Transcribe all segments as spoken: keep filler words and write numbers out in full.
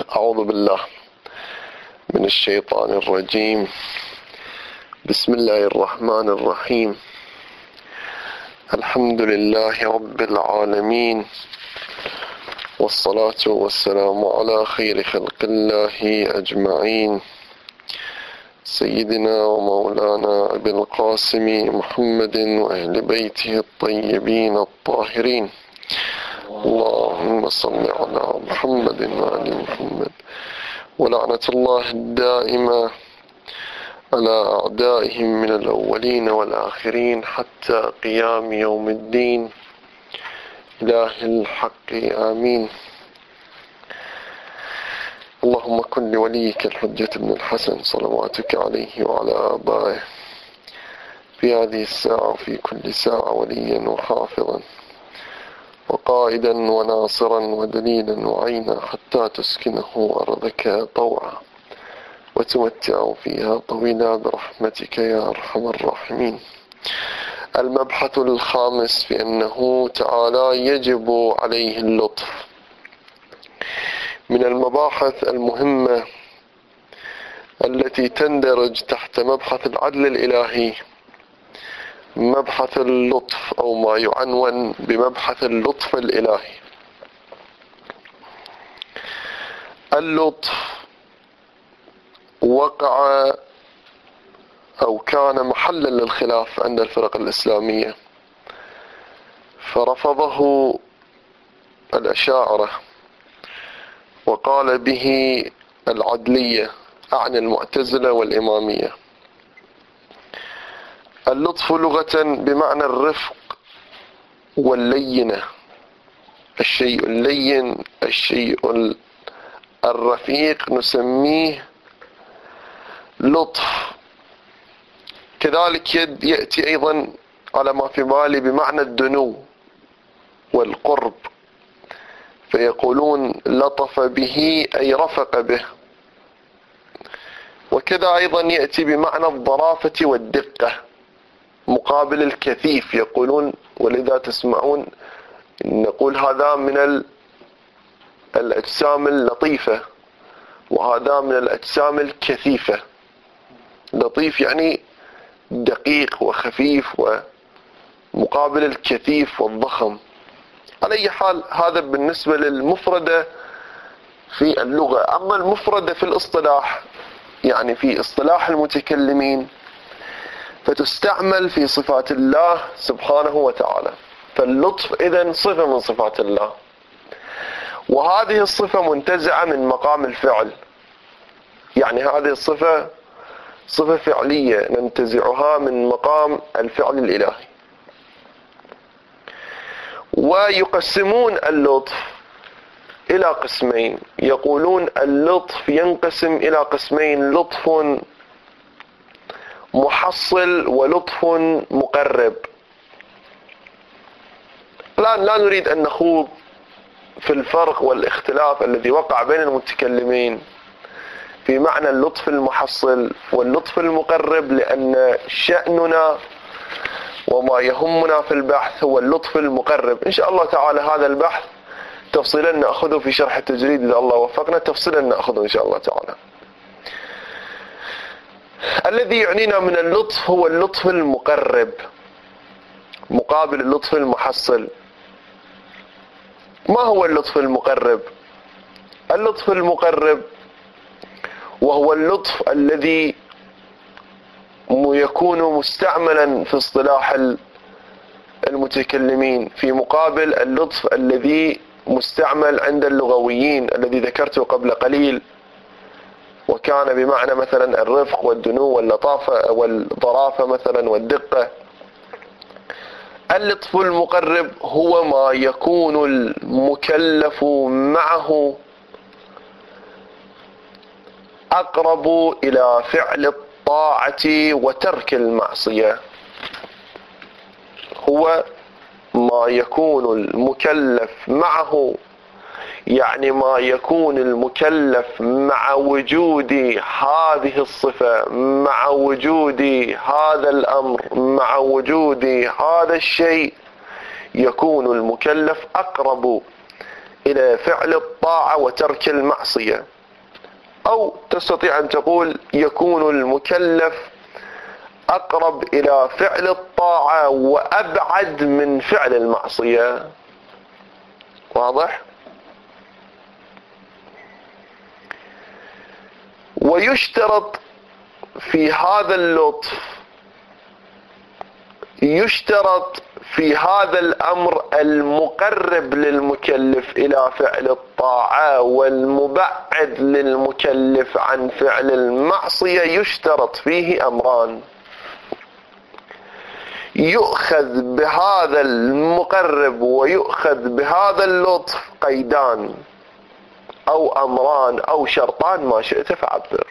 أعوذ بالله من الشيطان الرجيم. بسم الله الرحمن الرحيم. الحمد لله رب العالمين، والصلاة والسلام على خير خلق الله أجمعين، سيدنا ومولانا أبي القاسم محمد وأهل بيته الطيبين الطاهرين. اللهم صل على محمد وآل محمد، ولعنة الله الدائمة على أعدائهم من الأولين والآخرين حتى قيام يوم الدين. إله الحق آمين. اللهم كن لوليك الحجة بن الحسن صلواتك عليه وعلى آبائه في هذه الساعة وفي كل ساعة وليا وحافظا وقائدا وناصرا ودليلا وعينا، حتى تسكنه أرضك طوعا وتمتعه فيها طويلا برحمتك يا أرحم الراحمين. المبحث الخامس في أنه تعالى يجب عليه اللطف. من المباحث المهمة التي تندرج تحت مبحث العدل الإلهي مبحث اللطف، أو ما يعنون بمبحث اللطف الإلهي. اللطف وقع أو كان محلا للخلاف عند الفرق الإسلامية، فرفضه الأشاعرة وقال به العدلية، أعني المعتزلة والإمامية. اللطف لغة بمعنى الرفق واللينة، الشيء اللين، الشيء الرفيق نسميه لطف. كذلك يأتي أيضا على ما في بالي بمعنى الدنو والقرب، فيقولون لطف به أي رفق به. وكذا أيضا يأتي بمعنى الظرافة والدقة مقابل الكثيف، يقولون، ولذا تسمعون نقول هذا من الأجسام اللطيفة وهذا من الأجسام الكثيفة. لطيف يعني دقيق وخفيف، ومقابل الكثيف والضخم. على أي حال هذا بالنسبة للمفردة في اللغة. أما المفردة في الاصطلاح، يعني في اصطلاح المتكلمين، فتستعمل في صفات الله سبحانه وتعالى. فاللطف إذن صفة من صفات الله، وهذه الصفة منتزعة من مقام الفعل، يعني هذه الصفة صفة فعلية ننتزعها من مقام الفعل الإلهي. ويقسمون اللطف إلى قسمين، يقولون اللطف ينقسم إلى قسمين: لطف محصل ولطف مقرب. الآن لا نريد أن نخوض في الفرق والاختلاف الذي وقع بين المتكلمين في معنى اللطف المحصل واللطف المقرب، لأن شأننا وما يهمنا في البحث هو اللطف المقرب. إن شاء الله تعالى هذا البحث تفصيلا نأخذه في شرح التجريد إذا الله وفقنا، تفصيلا نأخذه إن شاء الله تعالى. الذي يعنينا من اللطف هو اللطف المقرب مقابل اللطف المحصل. ما هو اللطف المقرب؟ اللطف المقرب وهو اللطف الذي يكون مستعملا في اصطلاح المتكلمين في مقابل اللطف الذي مستعمل عند اللغويين الذي ذكرته قبل قليل، وكان بمعنى مثلا الرفق والدنو واللطافة والظرافة مثلا والدقة. اللطف المقرب هو ما يكون المكلف معه أقرب إلى فعل الطاعة وترك المعصية. هو ما يكون المكلف معه، يعني ما يكون المكلف مع وجود هذه الصفة، مع وجود هذا الأمر، مع وجود هذا الشيء، يكون المكلف أقرب إلى فعل الطاعة وترك المعصية. أو تستطيع أن تقول يكون المكلف أقرب إلى فعل الطاعة وأبعد من فعل المعصية. واضح؟ ويشترط في هذا اللطف، يشترط في هذا الأمر المقرب للمكلف إلى فعل الطاعة والمبعد للمكلف عن فعل المعصية، يشترط فيه أمران: يؤخذ بهذا المقرب ويؤخذ بهذا اللطف قيدان أو أمران أو شرطان، ما شئت فعبر.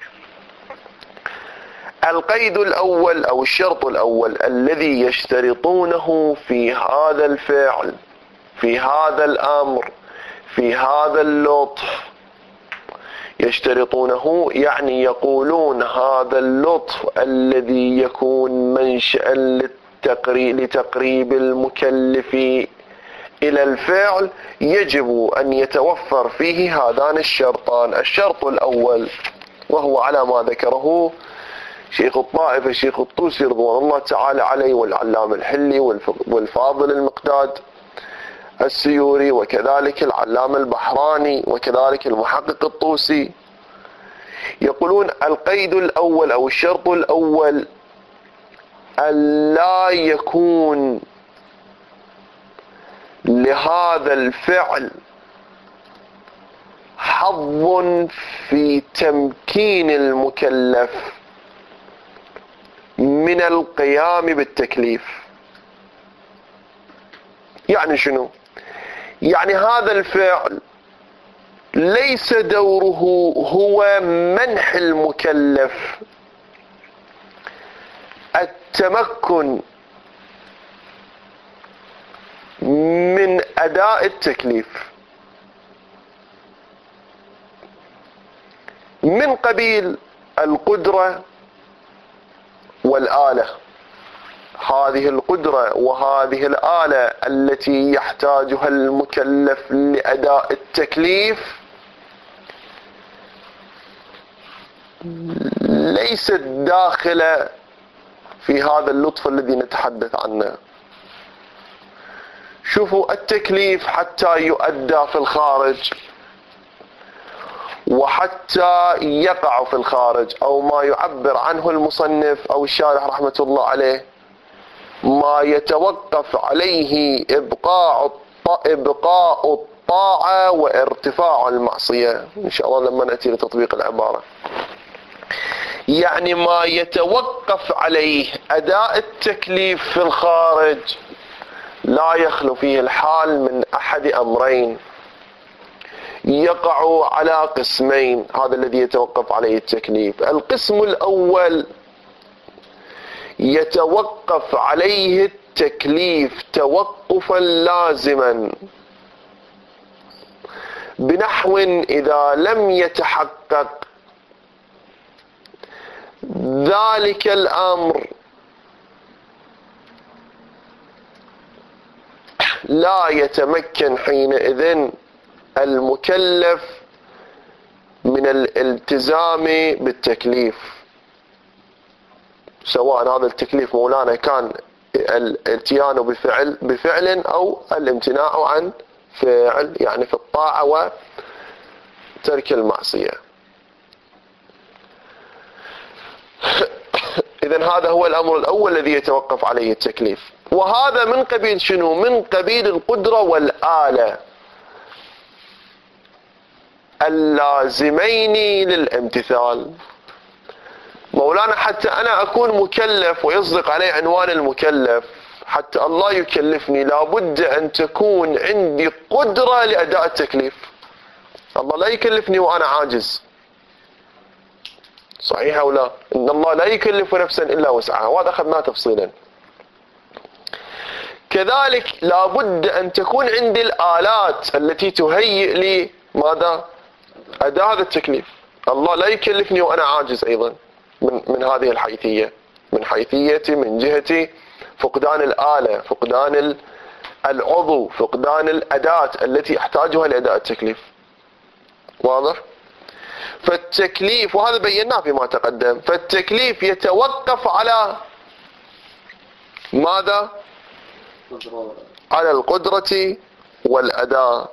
القيد الأول أو الشرط الأول الذي يشترطونه في هذا الفعل، في هذا الأمر، في هذا اللطف، يشترطونه يعني يقولون هذا اللطف الذي يكون منشأ لتقريب المكلف إلى الفعل يجب أن يتوفر فيه هذان الشرطان. الشرط الأول وهو على ما ذكره شيخ الطائفة الشيخ الطوسي رضوان الله تعالى عليه، والعلامة الحلي والفاضل المقداد السيوري، وكذلك العلامة البحراني، وكذلك المحقق الطوسي، يقولون القيد الأول أو الشرط الأول ألا يكون لهذا الفعل حظ في تمكين المكلف من القيام بالتكليف. يعني شنو؟ يعني هذا الفعل ليس دوره هو منح المكلف التمكن من أداء التكليف من قبيل القدرة والآلة. هذه القدرة وهذه الآلة التي يحتاجها المكلف لأداء التكليف ليست داخلة في هذا اللطف الذي نتحدث عنه. شوفوا، التكليف حتى يؤدى في الخارج وحتى يقع في الخارج، أو ما يعبر عنه المصنف أو الشارح رحمة الله عليه ما يتوقف عليه إبقاء إبقاء الطاعة وارتفاع المعصية، إن شاء الله لما نأتي لتطبيق العبارة. يعني ما يتوقف عليه أداء التكليف في الخارج لا يخلو فيه الحال من أحد أمرين يقع على قسمين. هذا الذي يتوقف عليه التكليف. القسم الأول يتوقف عليه التكليف توقفا لازما، بنحو إذا لم يتحقق ذلك الأمر لا يتمكن حينئذ المكلف من الالتزام بالتكليف، سواء هذا التكليف مولانا كان الاتيان بفعل بفعل أو الامتناع عن فعل، يعني في الطاعة وترك المعصية. إذن هذا هو الأمر الأول الذي يتوقف عليه التكليف، وهذا من قبيل شنو؟ من قبيل القدرة والآلة اللازمين للامتثال. مولانا حتى أنا أكون مكلف ويصدق علي عنوان المكلف، حتى الله يكلفني لابد أن تكون عندي قدرة لأداء التكليف. الله لا يكلفني وأنا عاجز، صحيح أو لا؟ إن الله لا يكلف نفسا إلا وسعها، وهذا أخذناه تفصيلا. كذلك لابد أن تكون عندي الآلات التي تهيئ لي ماذا؟ أداء هذا التكليف. الله لا يكلفني وأنا عاجز أيضا من, من هذه الحيثية، من حيثيتي من جهة فقدان الآلة، فقدان العضو، فقدان الأداة التي أحتاجها لأداء التكليف. واضح؟ فالتكليف، وهذا بيناه فيما تقدم، فالتكليف يتوقف على ماذا؟ على القدرة والأداء.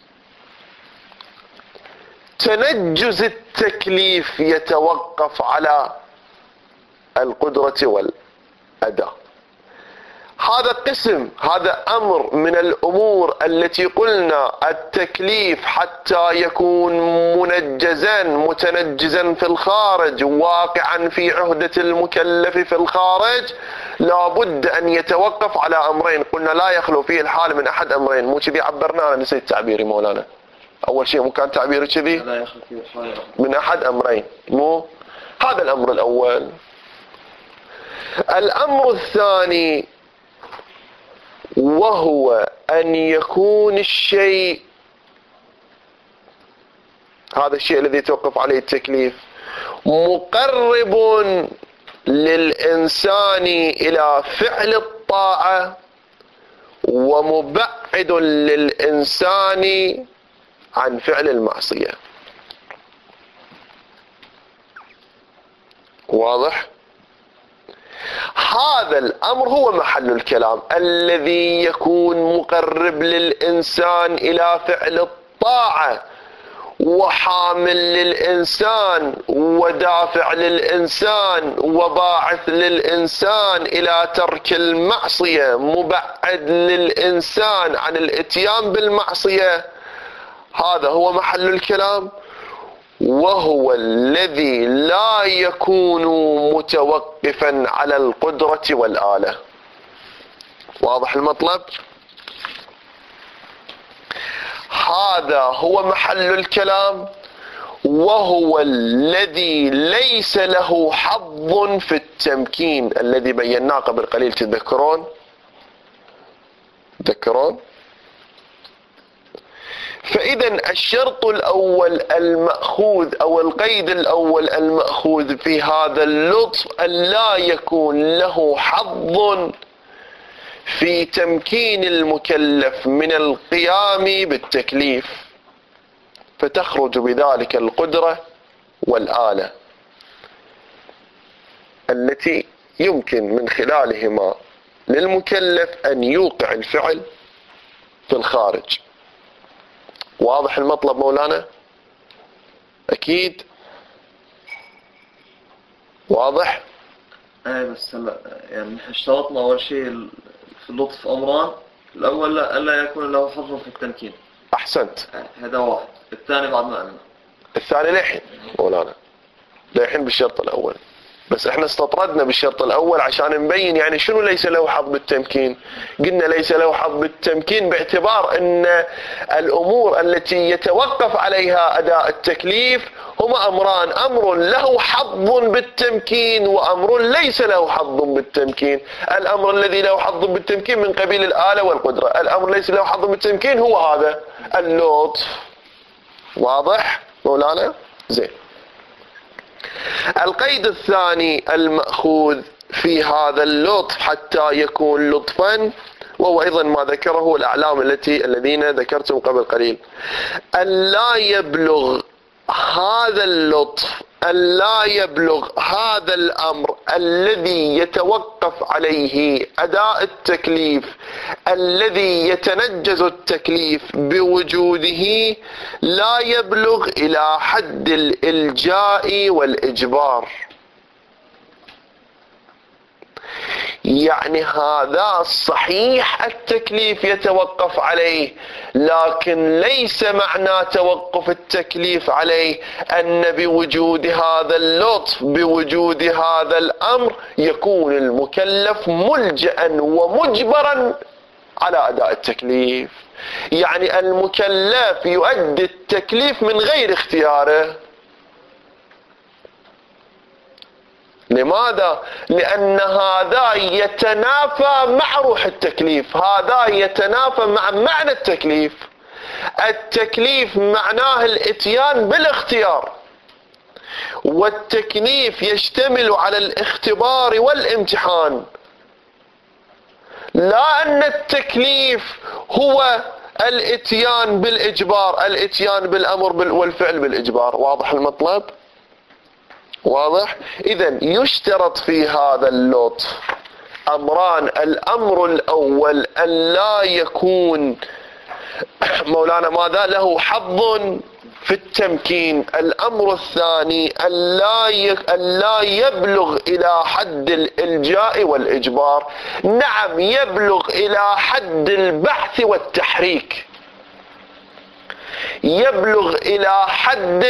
تنجز التكليف يتوقف على القدرة والأداء. هذا قسم، هذا أمر من الأمور التي قلنا التكليف حتى يكون منجزا متنجزا في الخارج واقعا في عهدة المكلف في الخارج لابد أن يتوقف على أمرين، قلنا لا يخلو فيه الحال من أحد أمرين. مو كذي عبرنا؟ أنا نسيت تعبيري مولانا. أول شيء مو كان تعبيري كذي؟ لا يخلو فيه الحال من أحد أمرين. مو هذا الأمر الأول. الأمر الثاني وهو أن يكون الشيء، هذا الشيء الذي يتوقف عليه التكليف، مقرب للإنسان إلى فعل الطاعة ومبعد للإنسان عن فعل المعصية. واضح؟ هذا الأمر هو محل الكلام، الذي يكون مقرب للإنسان إلى فعل الطاعة وحامل للإنسان ودافع للإنسان وباعث للإنسان إلى ترك المعصية، مبعد للإنسان عن الإتيان بالمعصية. هذا هو محل الكلام، وهو الذي لا يكون متوقفا على القدرة والآلة. واضح المطلب؟ هذا هو محل الكلام، وهو الذي ليس له حظ في التمكين الذي بيناه قبل قليل. تذكرون؟ تذكرون؟ فإذا الشرط الأول المأخوذ أو القيد الأول المأخوذ في هذا اللطف أن لا يكون له حظ في تمكين المكلف من القيام بالتكليف، فتخرج بذلك القدرة والآلة التي يمكن من خلالهما للمكلف أن يوقع الفعل في الخارج. واضح المطلب مولانا؟ أكيد واضح؟ اي بس هلا يعني نحن اشترطنا أول شيء في اللطف أمران، الأول لا ألا يكون له حظ في التمكين. أحسنت، هذا واحد. الثاني بعد ما قلنا الثاني لحين مولانا، لحين بالشرط الأول، بس احنا استطردنا بالشرط الأول عشان نبين يعني شنو ليس له حظ بالتمكين. قلنا ليس له حظ بالتمكين باعتبار أن الأمور التي يتوقف عليها أداء التكليف هما أمران، أمر له حظ بالتمكين وأمر ليس له حظ بالتمكين. الأمر الذي له حظ بالتمكين من قبيل الآلة والقدرة، الأمر ليس له حظ بالتمكين هو هذا اللطف. واضح مولانا؟ زين. القيد الثاني المأخوذ في هذا اللطف حتى يكون لطفا، وهو أيضا ما ذكره الأعلام التي الذين ذكرتم قبل قليل، أن لا يبلغ هذا اللطف، أن لا يبلغ هذا الأمر الذي يتوقف عليه أداء التكليف، الذي يتنجز التكليف بوجوده، لا يبلغ إلى حد الإلجاء والإجبار. يعني هذا صحيح التكليف يتوقف عليه، لكن ليس معنى توقف التكليف عليه أن بوجود هذا اللطف، بوجود هذا الأمر، يكون المكلف ملجأ ومجبرا على أداء التكليف. يعني المكلف يؤدي التكليف من غير اختياره. لماذا؟ لأن هذا يتنافى مع روح التكليف، هذا يتنافى مع معنى التكليف. التكليف معناه الاتيان بالاختيار، والتكليف يشتمل على الاختبار والامتحان، لا أن التكليف هو الاتيان بالإجبار، الاتيان بالأمر والفعل بالإجبار. واضح المطلب؟ واضح؟ إذن يشترط في هذا اللطف أمران. الأمر الأول أن لا يكون مولانا ماذا له حظ في التمكين. الأمر الثاني أن لا يبلغ إلى حد الإلجاء والإجبار. نعم يبلغ إلى حد البحث والتحريك، يبلغ إلى حد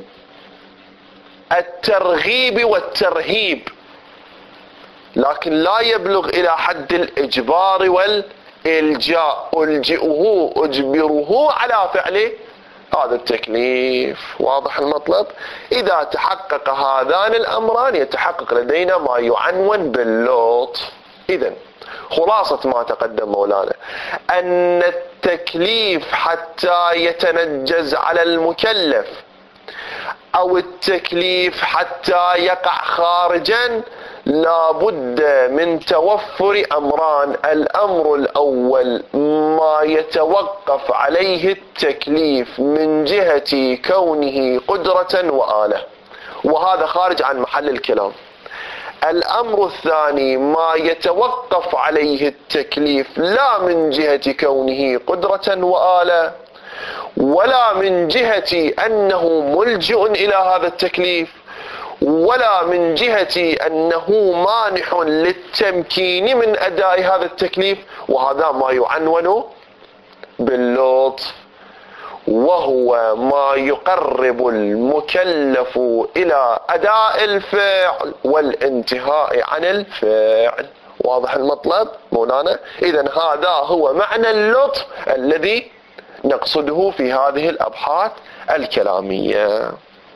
الترغيب والترهيب، لكن لا يبلغ إلى حد الإجبار والإلجاء. ألجئه أجبره على فعل هذا التكليف. واضح المطلب؟ إذا تحقق هذان الأمران يتحقق لدينا ما يعنون باللطف. إذن خلاصة ما تقدم مولانا أن التكليف حتى يتنجز على المكلف أو التكليف حتى يقع خارجا لا بد من توفر أمران. الأمر الأول ما يتوقف عليه التكليف من جهة كونه قدرة وآلة، وهذا خارج عن محل الكلام. الأمر الثاني ما يتوقف عليه التكليف لا من جهة كونه قدرة وآلة ولا من جهة أنه ملجئ إلى هذا التكليف ولا من جهة أنه مانح للتمكين من أداء هذا التكليف، وهذا ما يعنون باللطف، وهو ما يقرب المكلف إلى أداء الفعل والانتهاء عن الفعل. واضح المطلب مولانا؟ إذن هذا هو معنى اللطف الذي نقصده في هذه الأبحاث الكلامية.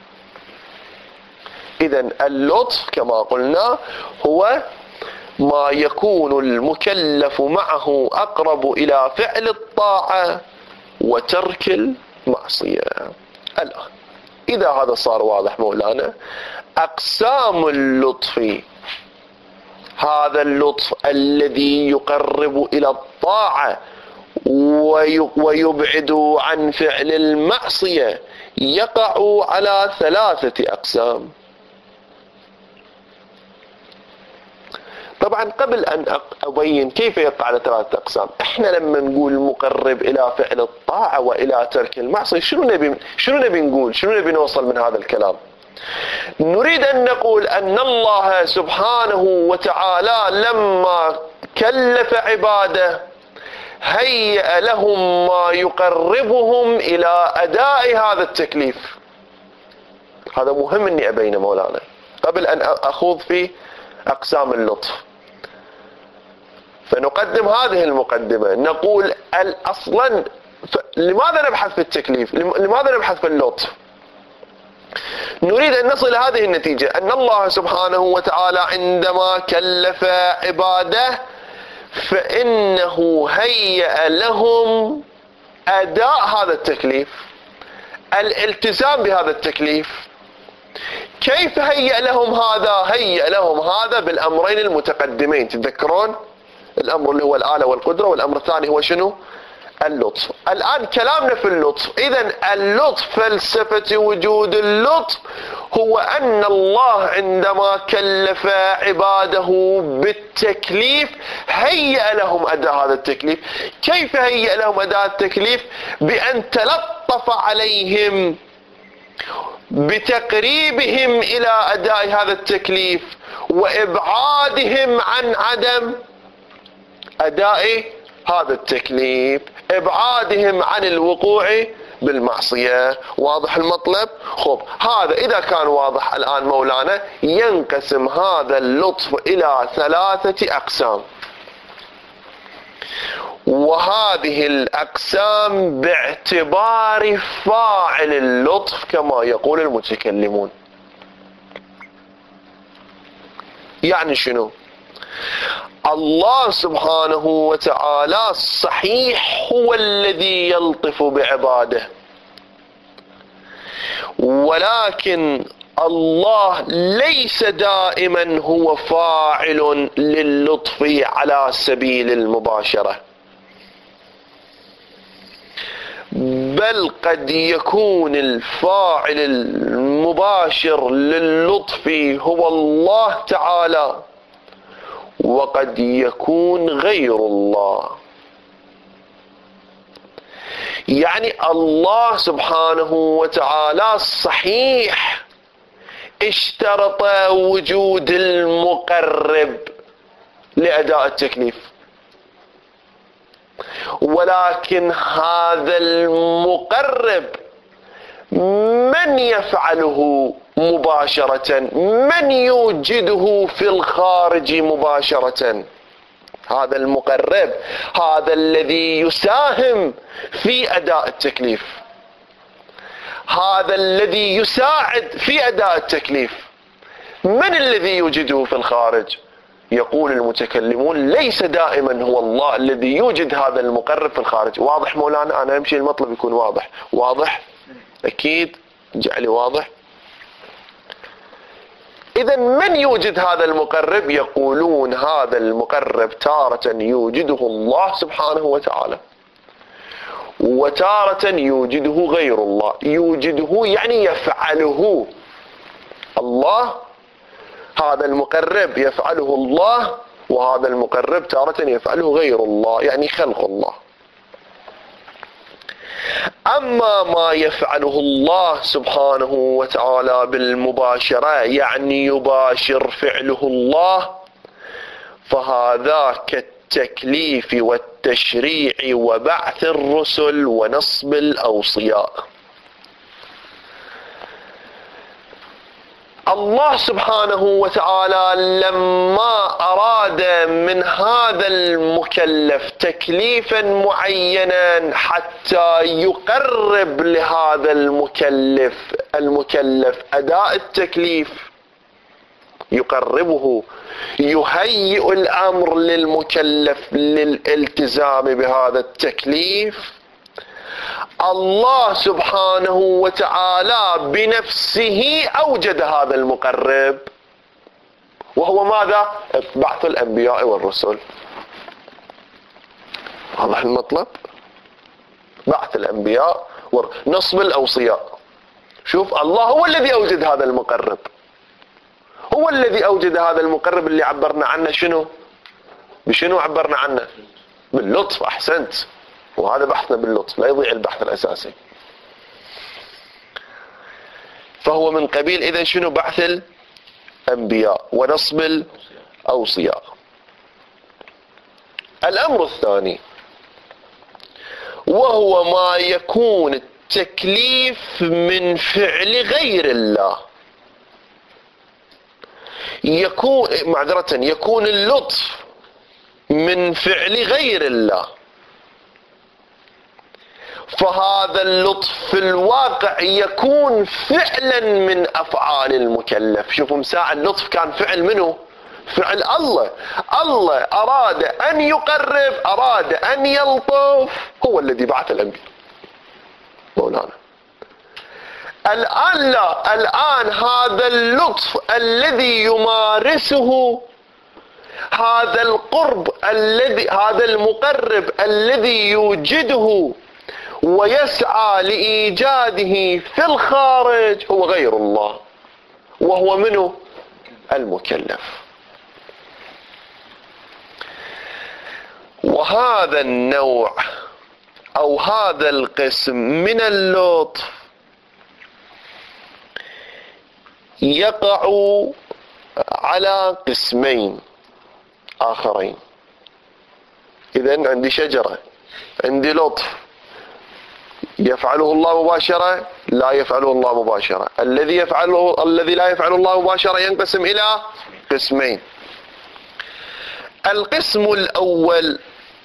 إذن اللطف كما قلنا هو ما يكون المكلف معه أقرب إلى فعل الطاعة وترك المعصية. الآن إذا هذا صار واضح مولانا، أقسام اللطف، هذا اللطف الذي يقرب إلى الطاعة ويبعد عن فعل المعصية يقع على ثلاثة أقسام. طبعا قبل أن أبين كيف يقع على ثلاثة أقسام، إحنا لما نقول مقرب إلى فعل الطاعة وإلى ترك المعصية شنو نبي شنو نبي نقول؟ شنو نبي نوصل من هذا الكلام؟ نريد أن نقول أن الله سبحانه وتعالى لما كلف عباده هيأ لهم ما يقربهم إلى أداء هذا التكليف. هذا مهم أني أبينه مولانا قبل أن أخوض في أقسام اللطف. فنقدم هذه المقدمة، نقول أصلا لماذا نبحث في التكليف؟ لماذا نبحث في اللطف؟ نريد أن نصل إلى هذه النتيجة، أن الله سبحانه وتعالى عندما كلف عباده فإنه هيأ لهم أداء هذا التكليف، الالتزام بهذا التكليف. كيف هيأ لهم هذا؟ هيأ لهم هذا بالأمرين المتقدمين، تتذكرون؟ الأمر اللي هو الآلة والقدرة، والأمر الثاني هو شنو؟ اللطف. الآن كلامنا في اللطف. إذن اللطف، فلسفة وجود اللطف هو أن الله عندما كلف عباده بالتكليف هيأ لهم أداء هذا التكليف. كيف هيأ لهم أداء التكليف؟ بأن تلطف عليهم بتقريبهم إلى أداء هذا التكليف وإبعادهم عن عدم أداء هذا التكليف، إبعادهم عن الوقوع بالمعصية. واضح المطلب؟ خب هذا إذا كان واضح الآن مولانا، ينقسم هذا اللطف إلى ثلاثة أقسام، وهذه الأقسام باعتبار فاعل اللطف كما يقول المتكلمون. يعني شنو؟ الله سبحانه وتعالى صحيح هو الذي يلطف بعباده، ولكن الله ليس دائما هو فاعل للطف على سبيل المباشرة. بل قد يكون الفاعل المباشر للطف هو الله تعالى، وقد يكون غير الله. يعني الله سبحانه وتعالى صحيح اشترط وجود المقرب لأداء التكليف، ولكن هذا المقرب من يفعله مباشرة؟ من يوجده في الخارج مباشرة؟ هذا المقرب، هذا الذي يساهم في أداء التكليف، هذا الذي يساعد في أداء التكليف، من الذي يوجده في الخارج؟ يقول المتكلمون ليس دائما هو الله الذي يوجد هذا المقرب في الخارج. واضح مولانا؟ أنا أمشي المطلب يكون واضح. واضح؟ أكيد جعلي واضح. إذا من يوجد هذا المقرب؟ يقولون هذا المقرب تارة يوجده الله سبحانه وتعالى، وتارة يوجده غير الله. يوجده يعني يفعله الله، هذا المقرب يفعله الله، وهذا المقرب تارة يفعله غير الله، يعني خلق الله. أما ما يفعله الله سبحانه وتعالى بالمباشرة، يعني يباشر فعله الله، فهذا كالتكليف والتشريع وبعث الرسل ونصب الأوصياء. الله سبحانه وتعالى لما أراد من هذا المكلف تكليفا معينا حتى يقرب لهذا المكلف المكلف أداء التكليف، يقربه، يهيئ الأمر للمكلف للالتزام بهذا التكليف، الله سبحانه وتعالى بنفسه أوجد هذا المقرب، وهو ماذا؟ بعث الأنبياء والرسل. واضح المطلب؟ بعث الأنبياء ونصب الأوصياء. شوف، الله هو الذي أوجد هذا المقرب، هو الذي أوجد هذا المقرب اللي عبرنا عنه. شنو؟ بشنو عبرنا عنه؟ باللطف. أحسنت، وهذا بحثنا باللطف، لا يضيع البحث الأساسي. فهو من قبيل إذا شنو؟ بعث الأنبياء ونصب الأوصياء. الأمر الثاني وهو ما يكون التكليف من فعل غير الله، يكون معذرة يكون اللطف من فعل غير الله، فهذا اللطف في الواقع يكون فعلا من أفعال المكلف. شوفوا، مساع اللطف كان فعل منه؟ فعل الله. الله أراد أن يقرب، أراد أن يلطف، هو الذي بعث الأنبياء مولانا. الآن لا، الآن هذا اللطف الذي يمارسه، هذا القرب الذي، هذا المقرب الذي يوجده ويسعى لإيجاده في الخارج هو غير الله، وهو منه؟ المكلف. وهذا النوع أو هذا القسم من اللطف يقع على قسمين آخرين. إذن عندي شجرة، عندي لطف يفعله الله مباشرة، لا يفعله الله مباشرة. الذي يفعله الذي لا يفعله الله مباشرة ينقسم إلى قسمين. القسم الأول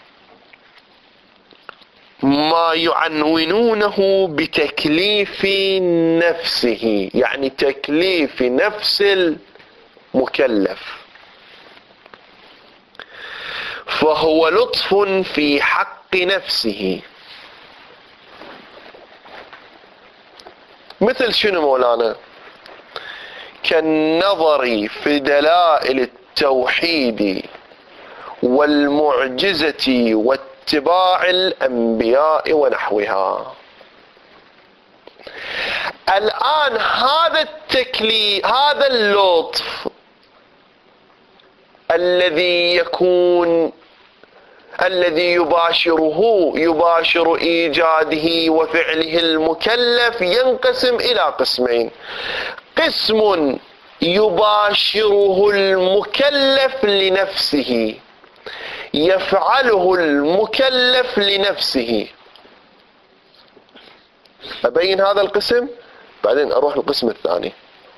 ما يعنونونه بتكليف نفسه، يعني تكليف نفس المكلف، فهو لطف في حق نفسه. مثل شنو مولانا؟ كالنظر في دلائل التوحيد والمعجزة واتباع الأنبياء ونحوها. الآن هذا التكليف، هذا اللطف الذي يكون الذي يباشره يباشر إيجاده وفعله المكلف ينقسم إلى قسمين. قسم يباشره المكلف لنفسه، يفعله المكلف لنفسه. أبين هذا القسم بعدين أروح للقسم الثاني.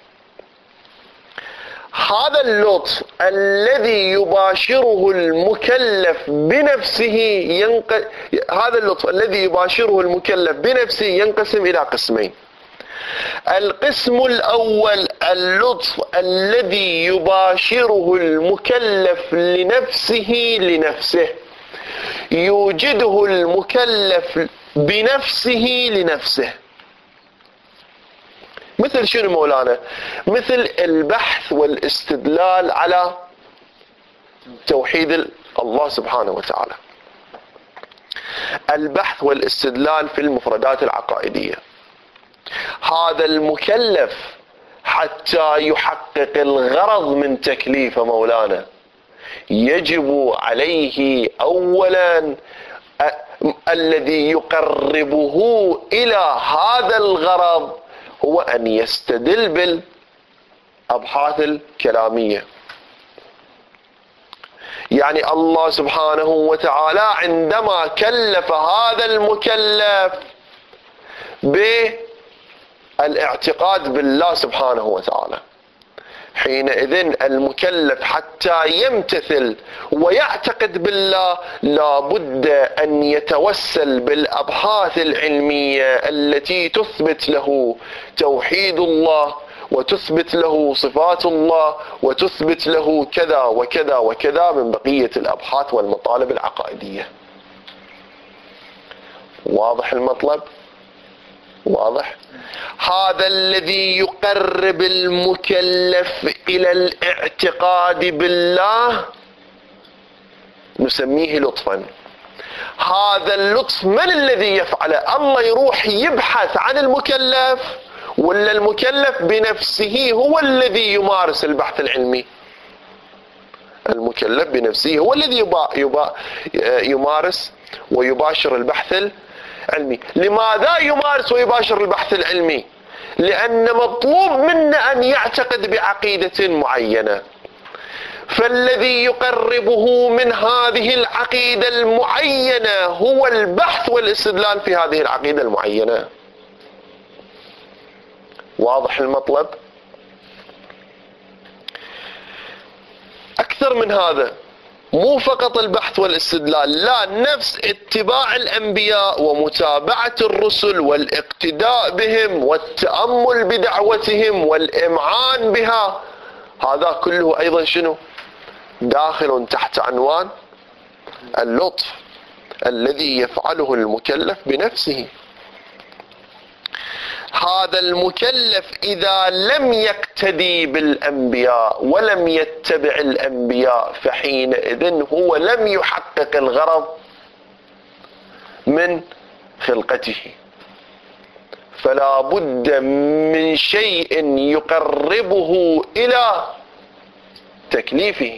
هذا اللطف الذي يباشره المكلف بنفسه ينق... هذا اللطف الذي يباشره المكلف بنفسه ينقسم إلى قسمين. القسم الأول اللطف الذي يباشره المكلف لنفسه لنفسه، يوجده المكلف بنفسه لنفسه. مثل شنو مولانا؟ مثل البحث والاستدلال على توحيد الله سبحانه وتعالى، البحث والاستدلال في المفردات العقائدية. هذا المكلف حتى يحقق الغرض من تكليفه مولانا يجب عليه أولا الذي يقربه إلى هذا الغرض هو أن يستدل بالأبحاث الكلامية. يعني الله سبحانه وتعالى عندما كلف هذا المكلف بالاعتقاد بالله سبحانه وتعالى، حينئذ المكلف حتى يمتثل ويعتقد بالله لابد أن يتوسل بالأبحاث العلمية التي تثبت له توحيد الله وتثبت له صفات الله وتثبت له كذا وكذا وكذا من بقية الأبحاث والمطالب العقائدية. واضح المطلب؟ واضح؟ هذا الذي يقرب المكلف إلى الاعتقاد بالله نسميه لطفا. هذا اللطف من الذي يفعله؟ الله يروح يبحث عن المكلف ولا المكلف بنفسه هو الذي يمارس البحث العلمي؟ المكلف بنفسه هو الذي يبا يبا يمارس ويباشر البحث العلمي. لماذا يمارس ويباشر البحث العلمي؟ لأن مطلوب منا أن يعتقد بعقيدة معينة، فالذي يقربه من هذه العقيدة المعينة هو البحث والاستدلال في هذه العقيدة المعينة. واضح المطلب؟ أكثر من هذا، مو فقط البحث والاستدلال، لا، نفس اتباع الأنبياء ومتابعة الرسل والاقتداء بهم والتأمل بدعوتهم والإمعان بها، هذا كله أيضا شنو؟ داخل تحت عنوان اللطف الذي يفعله المكلف بنفسه. هذا المكلف إذا لم يقتدي بالأنبياء ولم يتبع الأنبياء فحينئذ هو لم يحقق الغرض من خلقته، فلا بد من شيء يقربه إلى تكليفه.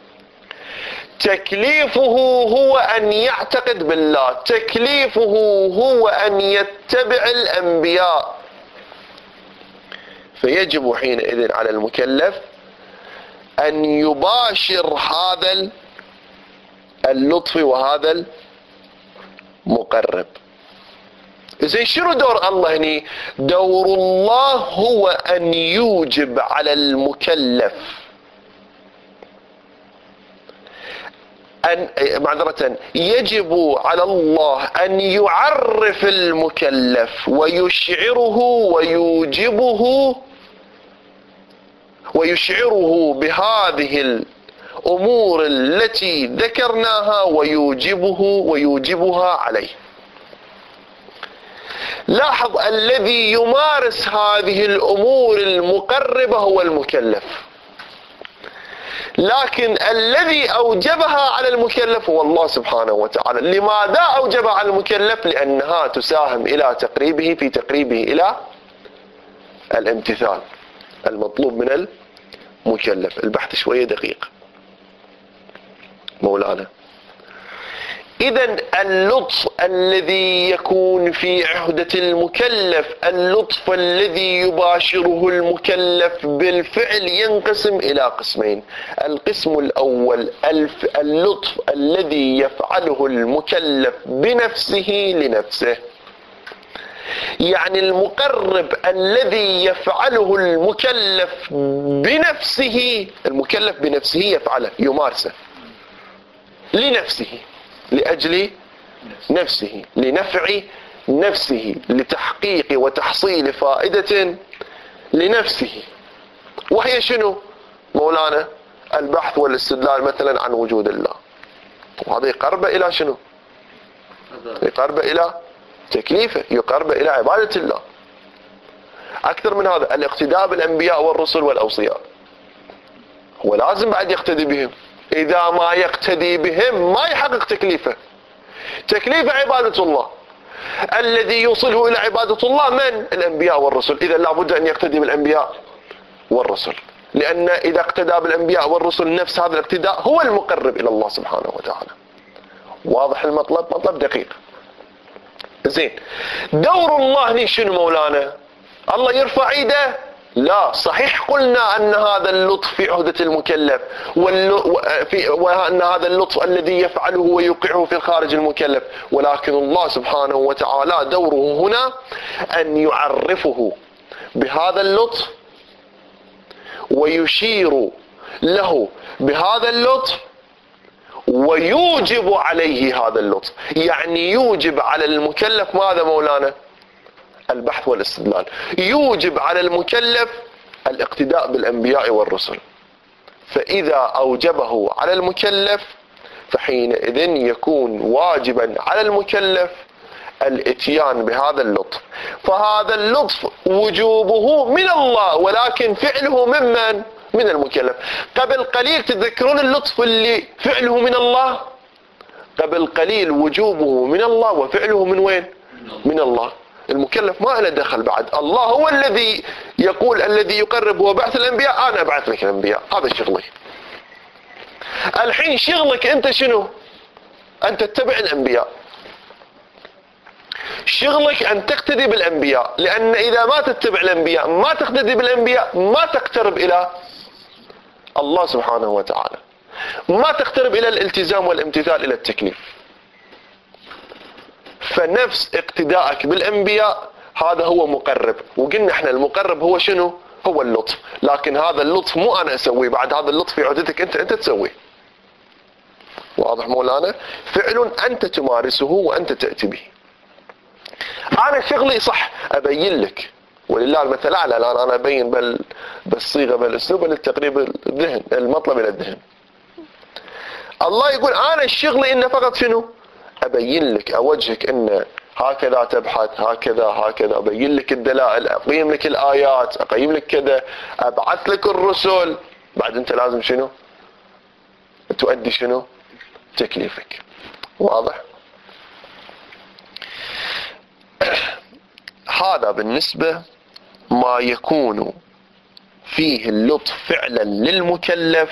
تكليفه هو أن يعتقد بالله، تكليفه هو أن يتبع الأنبياء، فيجب حينئذ على المكلف أن يباشر هذا اللطف وهذا المقرب. إذن شنو دور الله هني؟ دور الله هو أن يوجب على المكلف أن معذرة يجب على الله أن يعرف المكلف ويشعره ويوجبه ويشعره بهذه الأمور التي ذكرناها ويوجبه ويوجبها عليه. لاحظ، الذي يمارس هذه الأمور المقربة هو المكلف. لكن الذي أوجبها على المكلف هو الله سبحانه وتعالى. لماذا أوجبها على المكلف؟ لأنها تساهم إلى تقريبه في تقريبه إلى الامتثال المطلوب من المكلف. البحث شوية دقيق مولانا. إذن اللطف الذي يكون في عهدة المكلف، اللطف الذي يباشره المكلف بالفعل، ينقسم إلى قسمين. القسم الأول اللطف الذي يفعله المكلف بنفسه لنفسه، يعني المقرب الذي يفعله المكلف بنفسه، المكلف بنفسه يفعله يمارسه لنفسه، لأجل نفسه، لنفع نفسه، لتحقيق وتحصيل فائدة لنفسه، وهي شنو مولانا؟ البحث والاستدلال مثلا عن وجود الله. وهذا يقرب إلى شنو؟ يقرب إلى تكليفه، يقرب إلى عبادة الله. أكثر من هذا الاقتداء بالأنبياء والرسل والأوصياء، هو لازم بعد يقتدي بهم. إذا ما يقتدي بهم ما يحقق تكليفه. تكليف عبادة الله، الذي يوصله إلى عبادة الله من؟ الأنبياء والرسل. إذا لابد أن يقتدي بالأنبياء والرسل، لأن إذا اقتدى بالأنبياء والرسل نفس هذا الاقتداء هو المقرب إلى الله سبحانه وتعالى. واضح المطلب؟ مطلب دقيق. زين، دور الله هنا شنو مولانا؟ الله يرفع ايده؟ لا، صحيح قلنا أن هذا اللطف في عهدة المكلف، وأن هذا اللطف الذي يفعله ويوقعه في الخارج المكلف، ولكن الله سبحانه وتعالى دوره هنا أن يعرفه بهذا اللطف ويشير له بهذا اللطف ويوجب عليه هذا اللطف. يعني يوجب على المكلف ماذا مولانا؟ البحث والاستدلال. يوجب على المكلف الاقتداء بالأنبياء والرسل. فإذا أوجبه على المكلف فحينئذ يكون واجبا على المكلف الاتيان بهذا اللطف. فهذا اللطف وجوبه من الله، ولكن فعله ممن؟ من المكلف. قبل قليل تذكرون اللطف اللي فعله من الله؟ قبل قليل وجوبه من الله وفعله من وين؟ من الله. المكلف ما له دخل بعد. الله هو الذي يقول الذي يقرب هو بعث الأنبياء، أنا أبعث لك الأنبياء، هذا شغلي. الحين شغلك أنت شنو؟ أن تتبع الأنبياء. شغلك أن تقتدي بالأنبياء، لأن إذا ما تتبع الأنبياء، ما تقتدي بالأنبياء، ما تقترب إلى الله سبحانه وتعالى، ما تقترب إلى الالتزام والامتثال إلى التكليف. فنفس اقتدائك بالأنبياء هذا هو مقرب. وقلنا احنا المقرب هو شنو؟ هو اللطف. لكن هذا اللطف مو أنا أسويه، بعد هذا اللطف في عهدتك أنت أنت تسويه. واضح مولانا؟ فعل أنت تمارسه وأنت تأتي به. أنا شغلي صح أبين لك، ولله المثل الأعلى الآن أنا أبين بل بالصيغة بالأسلوب للتقريب الذهن، المطلب إلى الذهن. الله يقول أنا شغلي إنه فقط شنو؟ أبين لك، أوجهك إن هكذا تبحث، هكذا هكذا، أبين لك الدلائل، أقيم لك الآيات، أقيم لك كذا، أبعث لك الرسل. بعد أنت لازم شنو؟ تؤدي شنو؟ تكليفك. واضح؟ هذا بالنسبة ما يكون فيه اللطف فعلا للمكلف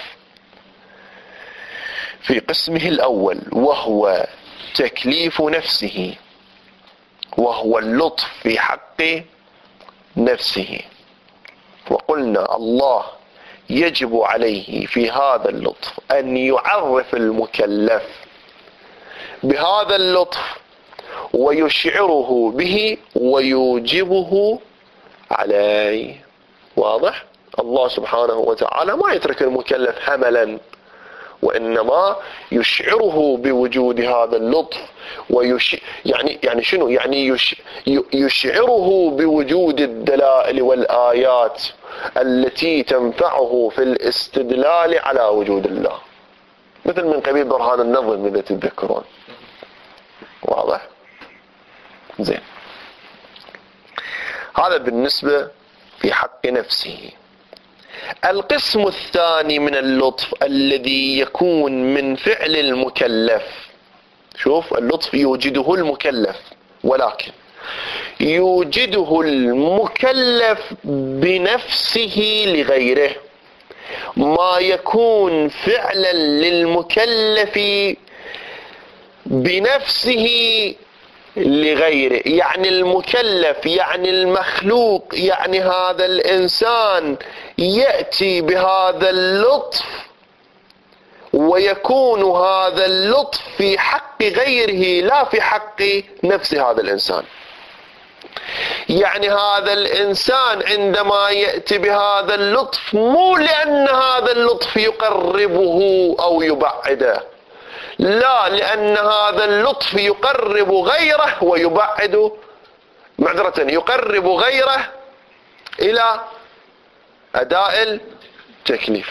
في قسمه الأول، وهو تكليف نفسه، وهو اللطف في حق نفسه. وقلنا الله يجب عليه في هذا اللطف أن يعرف المكلف بهذا اللطف ويشعره به ويوجبه عليه. واضح؟ الله سبحانه وتعالى ما يترك المكلف هملا، وإنما يشعره بوجود هذا اللطف ويش يعني يعني شنو؟ يعني يش يشعره بوجود الدلائل والآيات التي تنفعه في الاستدلال على وجود الله، مثل من قبيل برهان النظم إذا تتذكرون. واضح؟ زين، هذا بالنسبة في حق نفسه. القسم الثاني من اللطف الذي يكون من فعل المكلف. شوف، اللطف يوجده المكلف، ولكن يوجده المكلف بنفسه لغيره. ما يكون فعلا للمكلف بنفسه لغيره، يعني المكلف، يعني المخلوق، يعني هذا الإنسان يأتي بهذا اللطف ويكون هذا اللطف في حق غيره لا في حق نفس هذا الإنسان. يعني هذا الإنسان عندما يأتي بهذا اللطف مو لأن هذا اللطف يقربه أو يبعده، لا، لأن هذا اللطف يقرب غيره ويبعد، معذرة، يقرب غيره إلى أداء التكليف.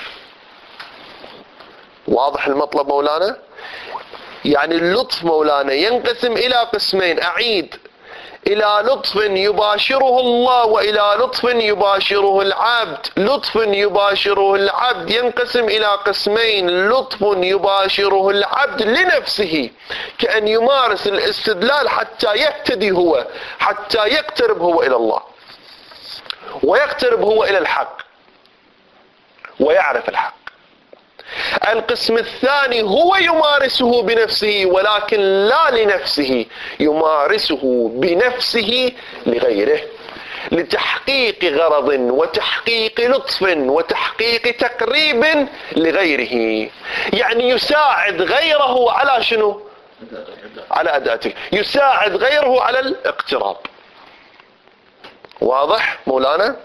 واضح المطلب مولانا؟ يعني اللطف مولانا ينقسم إلى قسمين، أعيد، إلى لطف يباشره الله وإلى لطف يباشره العبد. لطف يباشره العبد ينقسم إلى قسمين: لطف يباشره العبد لنفسه، كأن يمارس الاستدلال حتى يهتدي هو، حتى يقترب هو إلى الله ويقترب هو إلى الحق ويعرف الحق. القسم الثاني هو يمارسه بنفسه، ولكن لا لنفسه، يمارسه بنفسه لغيره، لتحقيق غرض وتحقيق لطف وتحقيق تقريب لغيره. يعني يساعد غيره على شنو؟ على أداته، يساعد غيره على الاقتراب. واضح مولانا؟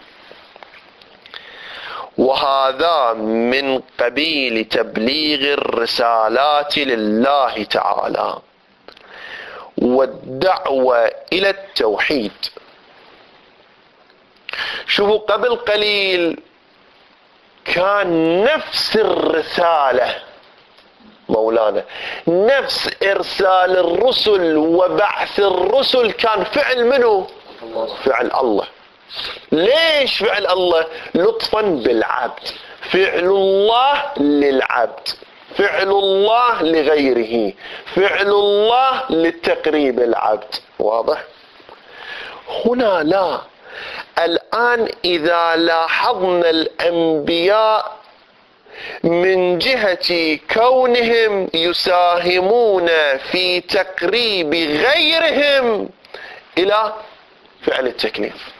وهذا من قبيل تبليغ الرسالات لله تعالى والدعوة إلى التوحيد. شوفوا، قبل قليل كان نفس الرسالة مولانا، نفس إرسال الرسل وبعث الرسل كان فعل منه؟ فعل الله. ليش فعل الله؟ لطفا بالعبد، فعل الله للعبد، فعل الله لغيره، فعل الله لتقريب العبد. واضح؟ هنا لا. الآن إذا لاحظنا الأنبياء من جهة كونهم يساهمون في تقريب غيرهم إلى فعل التكليف،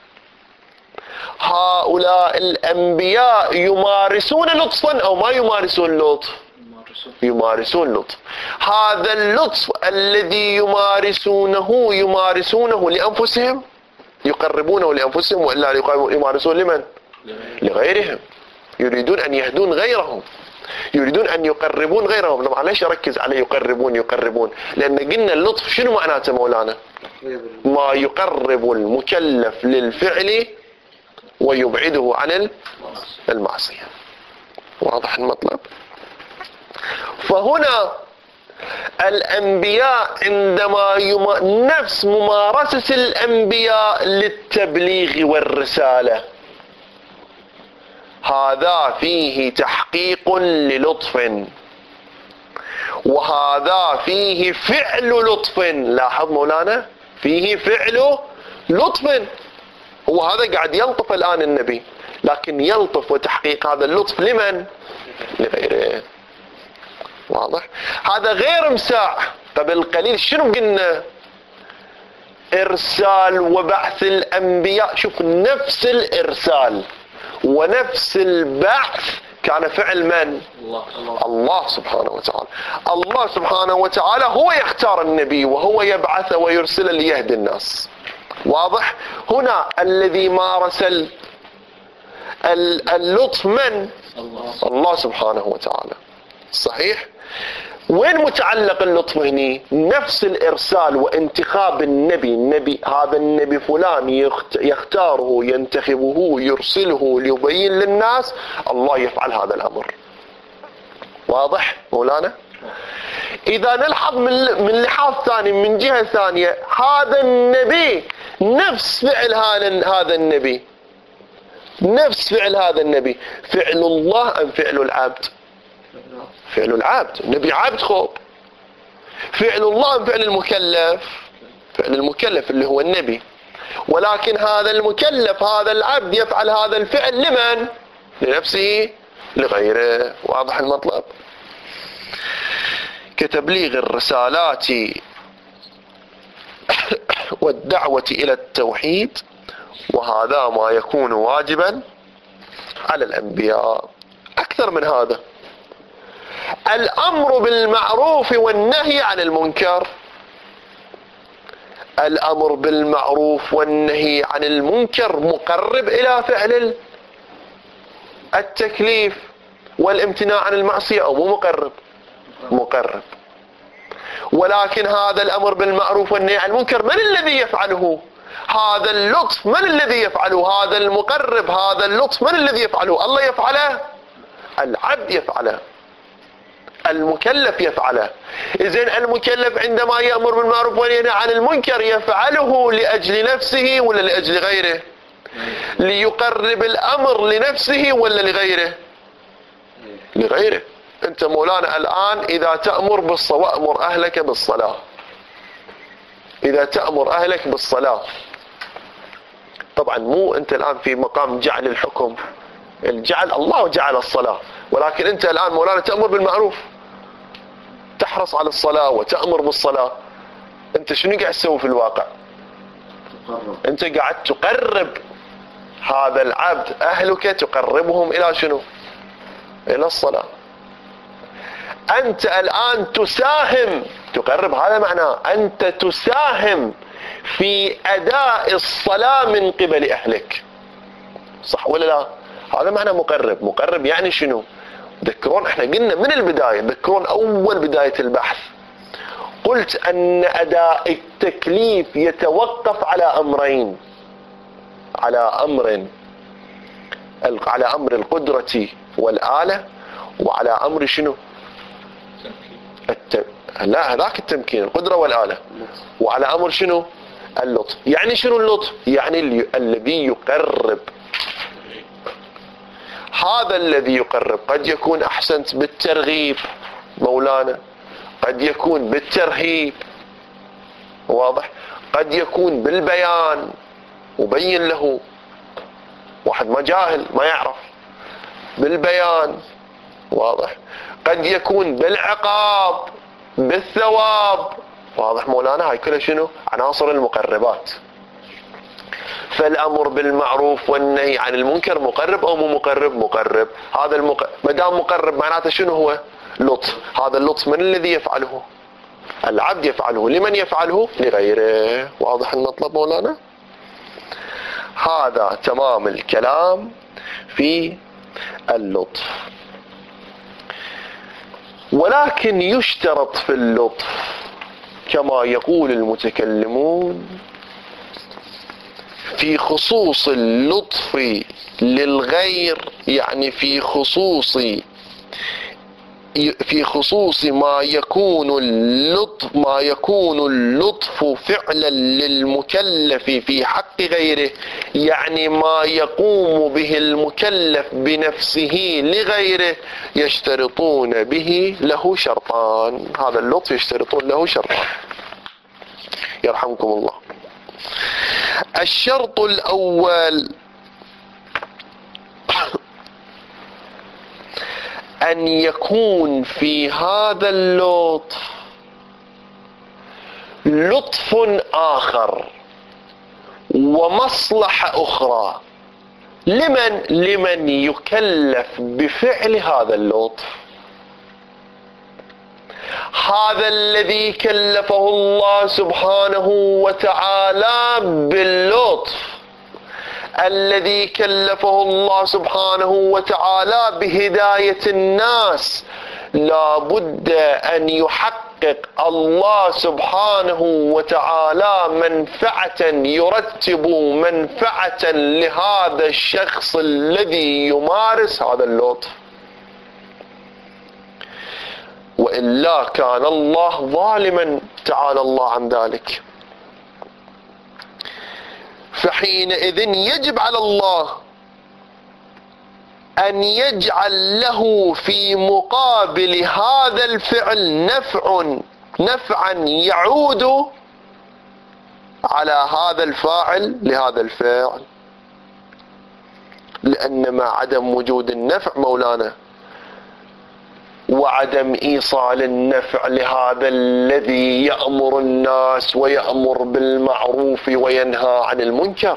هؤلاء الأنبياء يمارسون لطفا أو ما يمارسون لطف؟ يمارسون لطف. هذا اللطف الذي يمارسونه يمارسونه لأنفسهم، يقربونه لأنفسهم، وإلا يمارسون لمن؟ لغيرهم. يريدون أن يهدون غيرهم، يريدون أن يقربون غيرهم. طبعا ليش أركز على يقربون يقربون؟ لأن قلنا اللطف شنو معناته مولانا؟ ما يقرب المكلف للفعل ويبعده عن المعصية. واضح المطلب؟ فهنا الأنبياء عندما يم... نفس ممارسة الأنبياء للتبليغ والرسالة، هذا فيه تحقيق للطف، وهذا فيه فعل لطف. لاحظ مولانا، فيه فعل لطف. هو هذا قاعد يلطف الآن النبي، لكن يلطف وتحقيق هذا اللطف لمن؟ لغيره. واضح؟ هذا غير مساع. قبل قليل شنو قلنا؟ إرسال وبعث الأنبياء. شوف، نفس الإرسال ونفس البعث كان فعل من؟ الله, الله. الله سبحانه وتعالى. الله سبحانه وتعالى هو يختار النبي وهو يبعث ويرسل ليهدي الناس. واضح؟ هنا الذي مارس اللطف من؟ الله. الله سبحانه وتعالى. صحيح؟ وين متعلق اللطف هني؟ نفس الإرسال وانتخاب النبي. النبي هذا النبي فلان يختاره ينتخبه يرسله ليبين للناس، الله يفعل هذا الأمر. واضح مولانا؟ إذا نلحظ من لحاظ ثاني، من جهة ثانية، هذا النبي نفس فعل هذا النبي نفس فعل هذا النبي، فعل الله أم فعل العبد؟ فعل العبد. النبي عبد خوب. فعل الله أم فعل المكلف؟ فعل المكلف اللي هو النبي. ولكن هذا المكلف هذا العبد يفعل هذا الفعل لمن؟ لنفسه لغيره. واضح المطلب؟ كتبليغ الرسالات والدعوة إلى التوحيد، وهذا ما يكون واجبا على الأنبياء. أكثر من هذا، الأمر بالمعروف والنهي عن المنكر. الأمر بالمعروف والنهي عن المنكر مقرب إلى فعل التكليف والامتناع عن المعصية أو مو مقرب؟ مقرب. ولكن هذا الأمر بالمعروف والنهي عن المنكر من الذي يفعله؟ هذا اللطف من الذي يفعله؟ هذا المقرب، هذا اللطف من الذي يفعله؟ الله يفعله؟ العبد يفعله، المكلف يفعله. إذن المكلف عندما يأمر بالمعروف وينهى عن المنكر يفعله لأجل نفسه ولا لأجل غيره؟ ليقرب الأمر لنفسه ولا لغيره؟ لغيره. أنت مولانا الآن إذا تأمر بالصلاة، وأمر أهلك بالصلاة، إذا تأمر أهلك بالصلاة، طبعا مو أنت الآن في مقام جعل الحكم، الجعل الله جعل الصلاة، ولكن أنت الآن مولانا تأمر بالمعروف، تحرص على الصلاة وتأمر بالصلاة. أنت شنو قاعد تسوي في الواقع؟ أنت قاعد تقرب هذا العبد، أهلك تقربهم إلى شنو؟ إلى الصلاة. أنت الآن تساهم، تقرب، هذا معناه أنت تساهم في أداء الصلاة من قبل أهلك، صح ولا لا؟ هذا معنى مقرب. مقرب يعني شنو؟ ذكرون احنا قلنا من البداية، ذكرون أول بداية البحث قلت أن أداء التكليف يتوقف على أمرين، على أمر على أمر القدرة والآلة، وعلى أمر شنو؟ الت... لا هذاك التمكين، القدرة والآلة، وعلى أمر شنو؟ اللطف. يعني شنو اللطف؟ يعني اللي... الذي يقرب. هذا الذي يقرب قد يكون أحسنت بالترغيب مولانا، قد يكون بالترهيب، واضح؟ قد يكون بالبيان وبين له، واحد ما جاهل ما يعرف، بالبيان، واضح؟ قد يكون بالعقاب، بالثواب، واضح مولانا؟ هاي كلها شنو؟ عناصر المقربات. فالأمر بالمعروف والنهي عن المنكر مقرب أو مو مقرب؟ مقرب. هذا المق... ما دام مقرب معناته شنو هو؟ لطف. هذا اللطف من الذي يفعله؟ العبد يفعله. لمن يفعله؟ لغيره. واضح المطلب مولانا؟ هذا تمام الكلام في اللطف. ولكن يشترط في اللطف كما يقول المتكلمون في خصوص اللطف للغير، يعني في خصوص في خصوص ما يكون اللطف ما يكون اللطف فعلا للمكلف في حق غيره، يعني ما يقوم به المكلف بنفسه لغيره، يشترطون به له شرطان. هذا اللطف يشترطون له شرطان يرحمكم الله. الشرط الأول أن يكون في هذا اللطف لطف آخر ومصلحة أخرى. لمن؟ لمن يكلف بفعل هذا اللطف. هذا الذي كلفه الله سبحانه وتعالى باللطف، الذي كلفه الله سبحانه وتعالى بهداية الناس، لا بد أن يحقق الله سبحانه وتعالى منفعة، يرتب منفعة لهذا الشخص الذي يمارس هذا اللطف، وإلا كان الله ظالما تعالى الله عن ذلك. فحينئذ يجب على الله أن يجعل له في مقابل هذا الفعل نفع نفعا يعود على هذا الفاعل لهذا الفعل، لأن مع عدم وجود النفع مولانا وعدم إيصال النفع لهذا الذي يأمر الناس ويأمر بالمعروف وينهى عن المنكر،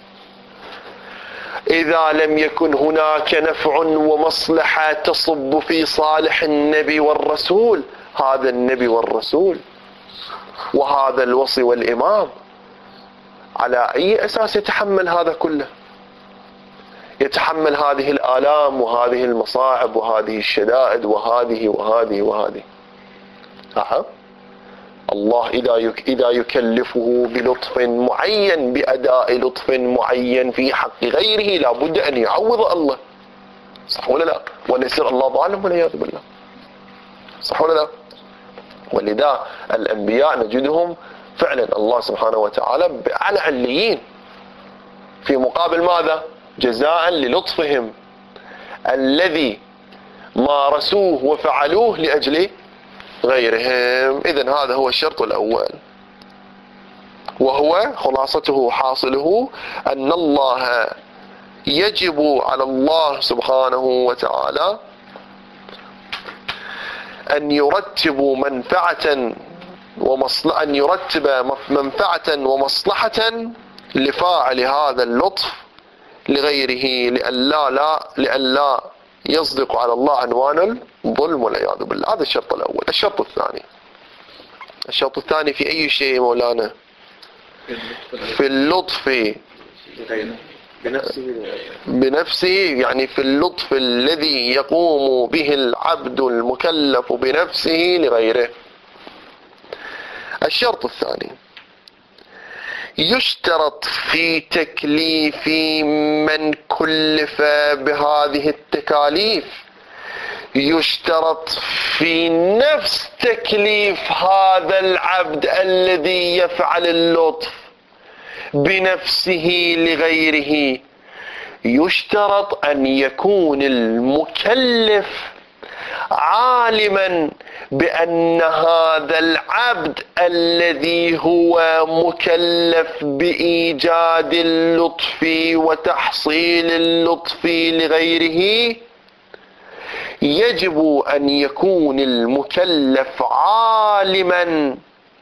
إذا لم يكن هناك نفع ومصلحة تصب في صالح النبي والرسول، هذا النبي والرسول وهذا الوصي والإمام على أي أساس يتحمل هذا كله؟ يتحمل هذه الآلام وهذه المصاعب وهذه الشدائد وهذه وهذه وهذه. أحب الله إذا إذا يكلفه بلطف معين بأداء لطف معين في حق غيره لابد أن يعوض الله، صح ولا لا؟ ولا يصير الله ظالم والعياذ بالله، صح ولا لا؟ ولذا الأنبياء نجدهم فعلا الله سبحانه وتعالى بأعلى عليين في مقابل ماذا؟ جزاء للطفهم الذي مارسوه وفعلوه لأجل غيرهم. إذن هذا هو الشرط الأول، وهو خلاصته حاصله أن الله يجب على الله سبحانه وتعالى أن يرتب منفعة ومصلحة أن يرتب منفعة ومصلحة لفاعل هذا اللطف لغيره لئلا لا لئلا يصدق على الله عنوان الظلم والعياذ بالله. هذا الشرط الأول. الشرط الثاني الشرط الثاني في أي شيء مولانا؟ في اللطف بنفسه بنفسه، يعني في اللطف الذي يقوم به العبد المكلف بنفسه لغيره. الشرط الثاني يشترط في تكليف من كلف بهذه التكاليف، يشترط في نفس تكليف هذا العبد الذي يفعل اللطف بنفسه لغيره، يشترط أن يكون المكلف عالما بأن هذا العبد الذي هو مكلف بإيجاد اللطف وتحصيل اللطف لغيره يجب أن يكون المكلف عالما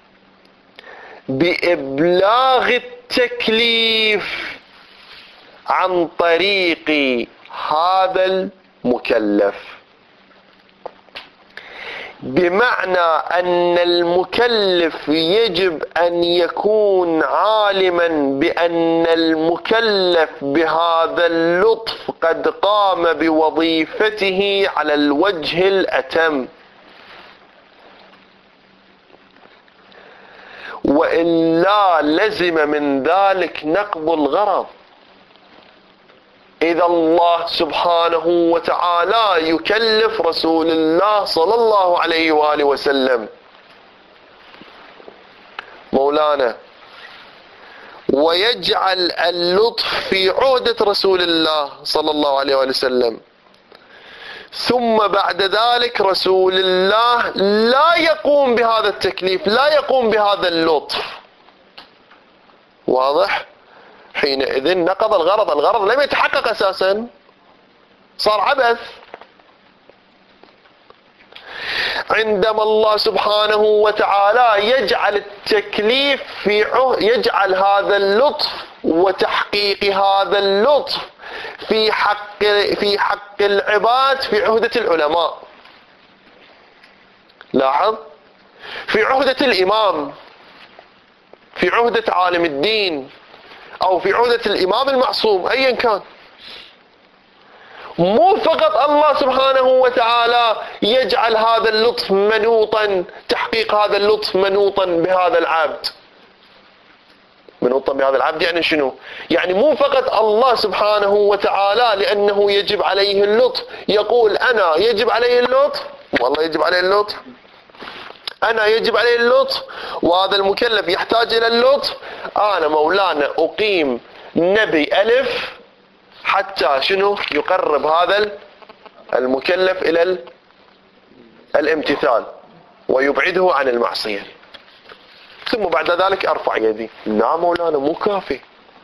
بإبلاغ التكليف عن طريق هذا المكلف، بمعنى أن المكلف يجب أن يكون عالما بأن المكلف بهذا اللطف قد قام بوظيفته على الوجه الأتم، وإلا لزم من ذلك نقض الغرض. إذا الله سبحانه وتعالى يكلف رسول الله صلى الله عليه وآله وسلم مولانا ويجعل اللطف في عهدة رسول الله صلى الله عليه وآله وسلم، ثم بعد ذلك رسول الله لا يقوم بهذا التكليف، لا يقوم بهذا اللطف، واضح؟ حينئذ نقض الغرض، الغرض لم يتحقق أساسا، صار عبث. عندما الله سبحانه وتعالى يجعل التكليف في عه... يجعل هذا اللطف وتحقيق هذا اللطف في حق في حق العباد في عهدة العلماء. لاحظ، في عهدة الإمام، في عهدة عالم الدين، أو في عهدة الإمام المعصوم أيا كان. مو فقط الله سبحانه وتعالى يجعل هذا اللطف منوطا، تحقيق هذا اللطف منوطا بهذا العبد. منوطا بهذا العبد يعني شنو؟ يعني مو فقط الله سبحانه وتعالى لأنه يجب عليه اللطف يقول أنا يجب عليه اللطف، والله يجب عليه اللطف، أنا يجب عليه اللطف، وهذا المكلف يحتاج إلى اللطف، أنا مولانا أقيم نبي ألف حتى شنو يقرب هذا المكلف إلى الامتثال ويبعده عن المعصية. ثم بعد ذلك أرفع يدي. لا مولانا مو كافي،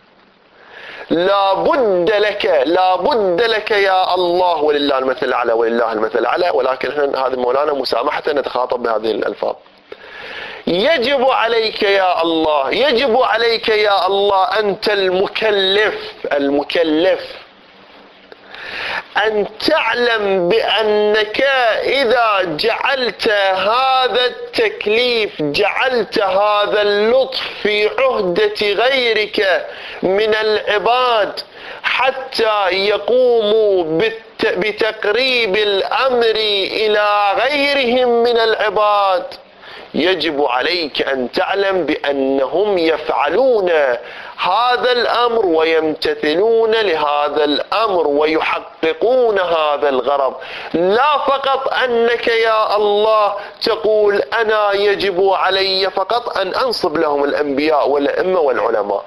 لا بد لك لا بد لك يا الله ولله المثل الأعلى ولله المثل الأعلى، ولكن هذا مولانا مسامحة نتخاطب بهذه الألفاظ. يجب عليك يا الله، يجب عليك يا الله أنت المكلف المكلف أن تعلم بأنك إذا جعلت هذا التكليف، جعلت هذا اللطف في عهدة غيرك من العباد حتى يقوموا بتقريب الأمر إلى غيرهم من العباد، يجب عليك أن تعلم بأنهم يفعلون هذا الأمر ويمتثلون لهذا الأمر ويحققون هذا الغرض. لا فقط أنك يا الله تقول أنا يجب علي فقط أن أنصب لهم الأنبياء والأئمة والعلماء،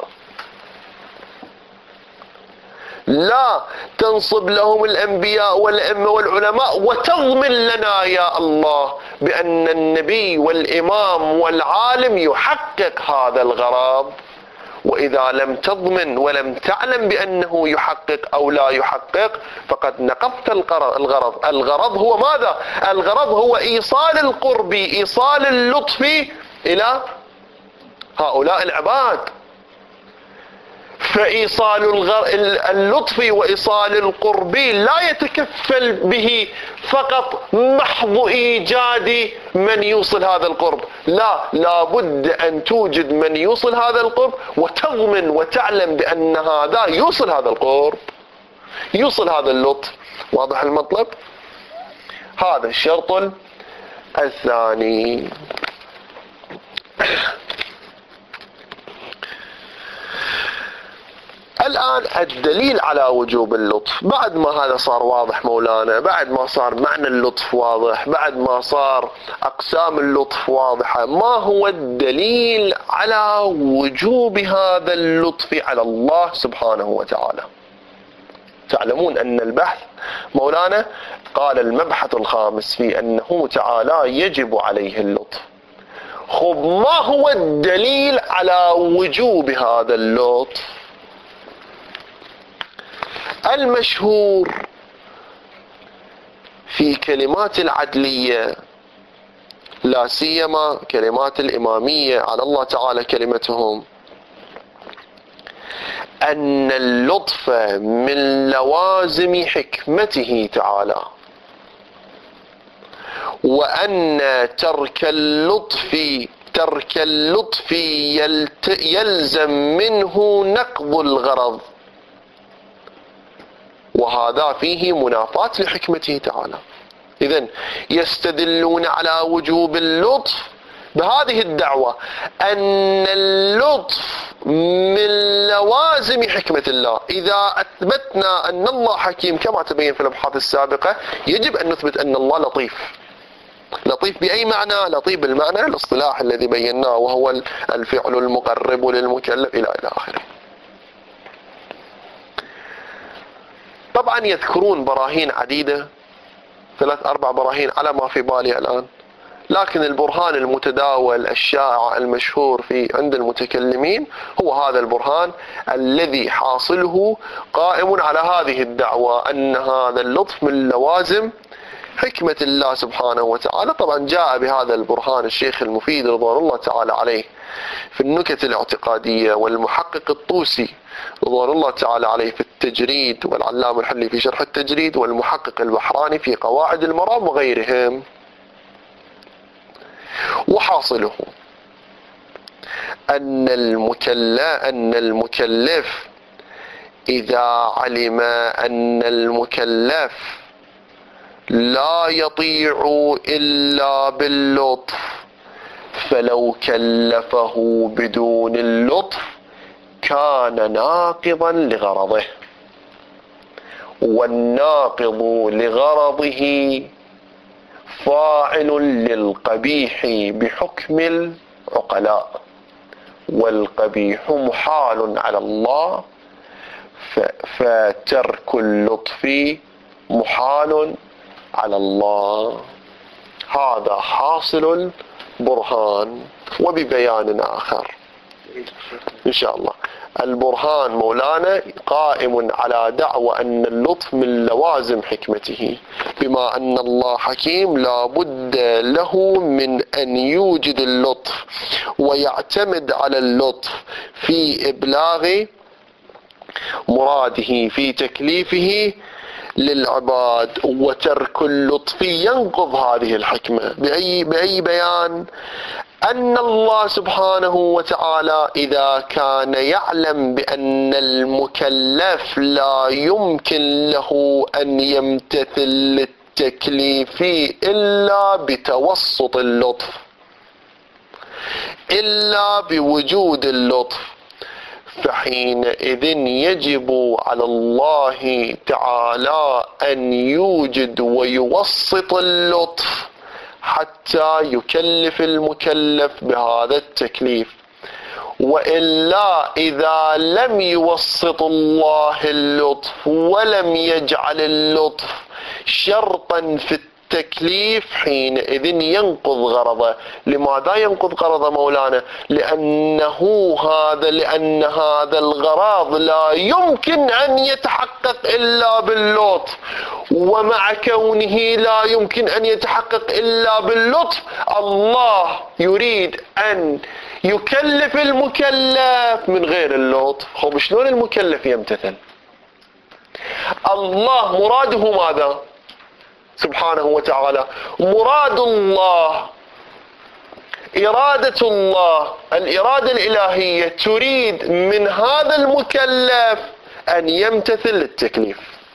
لا تنصب لهم الأنبياء والأئمة والعلماء وتضمن لنا يا الله بأن النبي والإمام والعالم يحقق هذا الغرض. وإذا لم تضمن ولم تعلم بأنه يحقق أو لا يحقق فقد نقضت الغرض. الغرض هو ماذا؟ الغرض هو إيصال القرب، إيصال اللطف إلى هؤلاء العباد. فإيصال اللطف وإيصال القرب لا يتكفل به فقط محض إيجاد من يوصل هذا القرب، لا، لابد أن توجد من يوصل هذا القرب وتضمن وتعلم بأن هذا يوصل هذا القرب، يوصل هذا اللطف. واضح المطلب؟ هذا الشرط الثاني. الآن الدليل على وجوب اللطف، بعد ما هذا صار واضح مولانا، بعد ما صار معنى اللطف واضح، بعد ما صار أقسام اللطف واضحة، ما هو الدليل على وجوب هذا اللطف على الله سبحانه وتعالى؟ تعلمون أن البحث مولانا قال المبحث الخامس في أنه تعالى يجب عليه اللطف. خب ما هو الدليل على وجوب هذا اللطف؟ المشهور في كلمات العدلية، لا سيما كلمات الإمامية على الله تعالى كلمتهم، أن اللطف من لوازم حكمته تعالى، وأن ترك اللطف ترك اللطف يلزم منه نقض الغرض، وهذا فيه منافاة لحكمته تعالى. إذن يستدلون على وجوب اللطف بهذه الدعوة أن اللطف من لوازم حكمة الله. إذا أثبتنا أن الله حكيم كما تبين في الأبحاث السابقة، يجب أن نثبت أن الله لطيف. لطيف بأي معنى؟ لطيف بالمعنى الاصطلاح الذي بيناه، وهو الفعل المقرب للمكلف إلى إلى آخره. طبعا يذكرون براهين عديدة، ثلاث أربع براهين على ما في بالي الآن، لكن البرهان المتداول الشائع المشهور في عند المتكلمين هو هذا البرهان الذي حاصله قائم على هذه الدعوة أن هذا اللطف من لوازم حكمة الله سبحانه وتعالى. طبعا جاء بهذا البرهان الشيخ المفيد رضوان الله تعالى عليه في النكت الاعتقادية، والمحقق الطوسي رضوان الله تعالى عليه في التجريد، والعلام الحلي في شرح التجريد، والمحقق البحراني في قواعد المرام وغيرهم. وحاصله أن المكلف أن المكلف إذا علم أن المكلف لا يطيع إلا باللطف، فلو كلفه بدون اللطف كان ناقضا لغرضه، والناقض لغرضه فاعل للقبيح بحكم العقلاء، والقبيح محال على الله فترك اللطف محال على الله. هذا حاصل البرهان. وببيان آخر إن شاء الله. البرهان مولانا قائم على دعوى أن اللطف من لوازم حكمته، بما أن الله حكيم لا بد له من أن يوجد اللطف ويعتمد على اللطف في إبلاغ مراده في تكليفه للعباد. وترك اللطف ينقض هذه الحكمة بأي, بأي بيان؟ أن الله سبحانه وتعالى إذا كان يعلم بأن المكلف لا يمكن له أن يمتثل للتكليف إلا بتوسط اللطف، إلا بوجود اللطف، فحينئذ يجب على الله تعالى أن يوجد ويوسط اللطف حتى يكلف المكلف بهذا التكليف. وإلا إذا لم يوسط الله اللطف ولم يجعل اللطف شرطا في التكليف حينئذ ينقض غرضه. لماذا ينقض غرضه مولانا؟ لأنه هذا لأن هذا الغرض لا يمكن أن يتحقق إلا باللطف، ومع كونه لا يمكن أن يتحقق إلا باللطف الله يريد أن يكلف المكلف من غير اللطف. خب شلون المكلف يمتثل؟ الله مراده ماذا سبحانه وتعالى؟ مراد الله، إرادة الله، الإرادة الإلهية تريد من هذا المكلف أن يمتثل للتكليف.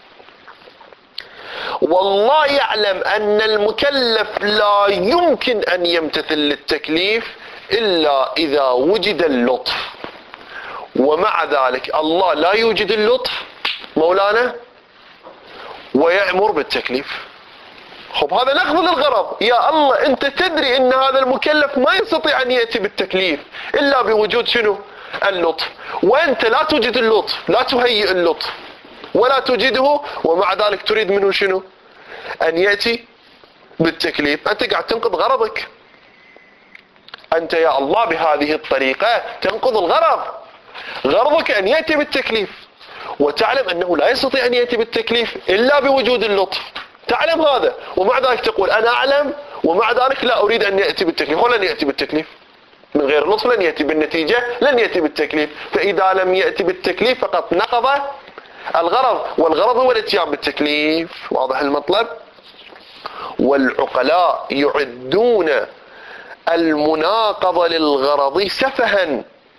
والله يعلم أن المكلف لا يمكن أن يمتثل للتكليف إلا إذا وجد اللطف. ومع ذلك الله لا يوجد اللطف مولانا ويأمر بالتكليف. خب هذا نقض للغرض. يا الله أنت تدري أن هذا المكلف ما يستطيع أن يأتي بالتكليف إلا بوجود شنو؟ اللطف، وأنت لا توجد اللطف، لا تهيئ اللطف ولا توجده، ومع ذلك تريد منه شنو؟ أن يأتي بالتكليف. أنت قاعد تنقض غرضك. أنت يا الله بهذه الطريقة تنقض الغرض. غرضك أن يأتي بالتكليف، وتعلم أنه لا يستطيع أن يأتي بالتكليف إلا بوجود اللطف، تعلم هذا، ومع ذلك تقول أنا أعلم ومع ذلك لا أريد أن يأتي بالتكليف. ولن يأتي بالتكليف من غير اللطف، لن يأتي بالنتيجة، لن يأتي بالتكليف. فإذا لم يأتي بالتكليف فقط نقض الغرض، والغرض هو الاتيان بالتكليف. واضح المطلب؟ والعقلاء يعدون المناقضة للغرض سفها،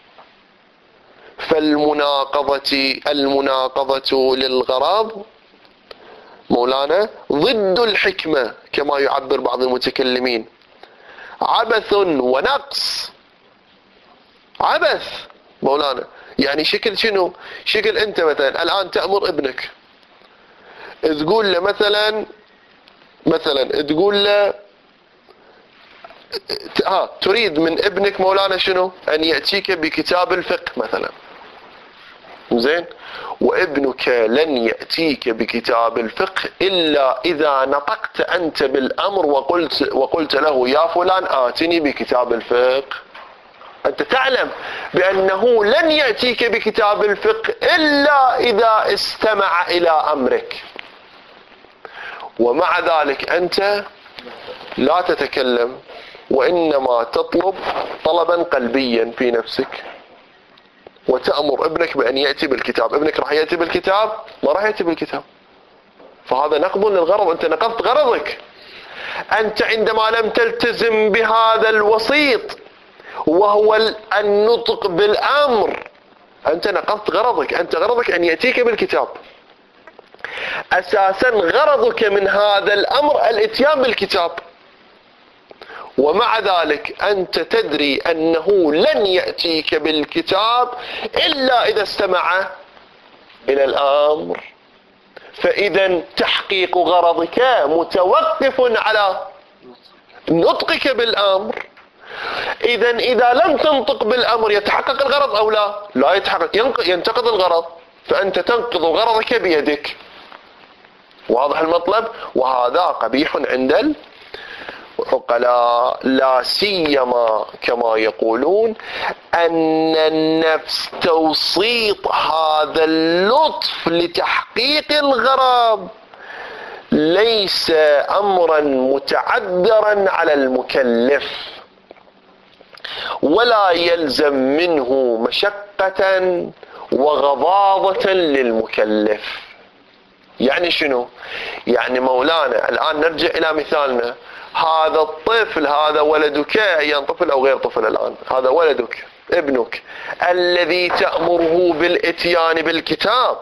فالمناقضة المناقضة للغرض مولانا ضد الحكمة كما يعبر بعض المتكلمين، عبث ونقص. عبث مولانا يعني شكل شنو؟ شكل أنت مثلا الآن تأمر ابنك، تقول له مثلا مثلا تقول له ها تريد من ابنك مولانا شنو؟ أن يأتيك بكتاب الفقه مثلا، زين، وابنك لن يأتيك بكتاب الفقه إلا إذا نطقت أنت بالأمر وقلت وقلت له يا فلان آتني بكتاب الفقه. أنت تعلم بأنه لن يأتيك بكتاب الفقه إلا إذا استمع إلى أمرك، ومع ذلك أنت لا تتكلم وإنما تطلب طلبا قلبيا في نفسك، وتأمر ابنك بأن يأتي بالكتاب. ابنك راح يأتي بالكتاب؟ ما راح يأتي بالكتاب. فهذا نقض للغرض، أنت نقضت غرضك. أنت عندما لم تلتزم بهذا الوسيط وهو النطق بالأمر أنت نقضت غرضك. أنت غرضك أن يأتيك بالكتاب، أساسا غرضك من هذا الأمر الاتيان بالكتاب، ومع ذلك أنت تدري أنه لن يأتيك بالكتاب إلا إذا استمع إلى الأمر. فإذا تحقيق غرضك متوقف على نطقك بالأمر. إذا إذا لم تنطق بالأمر يتحقق الغرض أو لا؟ لا يتحقق، ينتقض الغرض. فأنت تنقض غرضك بيدك. واضح المطلب؟ وهذا قبيح عند العقلاء، لا سيما كما يقولون أن النفس توسيط هذا اللطف لتحقيق الغرض ليس أمرا متعذرا على المكلف، ولا يلزم منه مشقة وغضاضة للمكلف. يعني شنو؟ يعني مولانا الآن نرجع إلى مثالنا، هذا الطفل، هذا ولدك، أيا طفل أو غير طفل، الآن هذا ولدك ابنك الذي تأمره بالإتيان بالكتاب،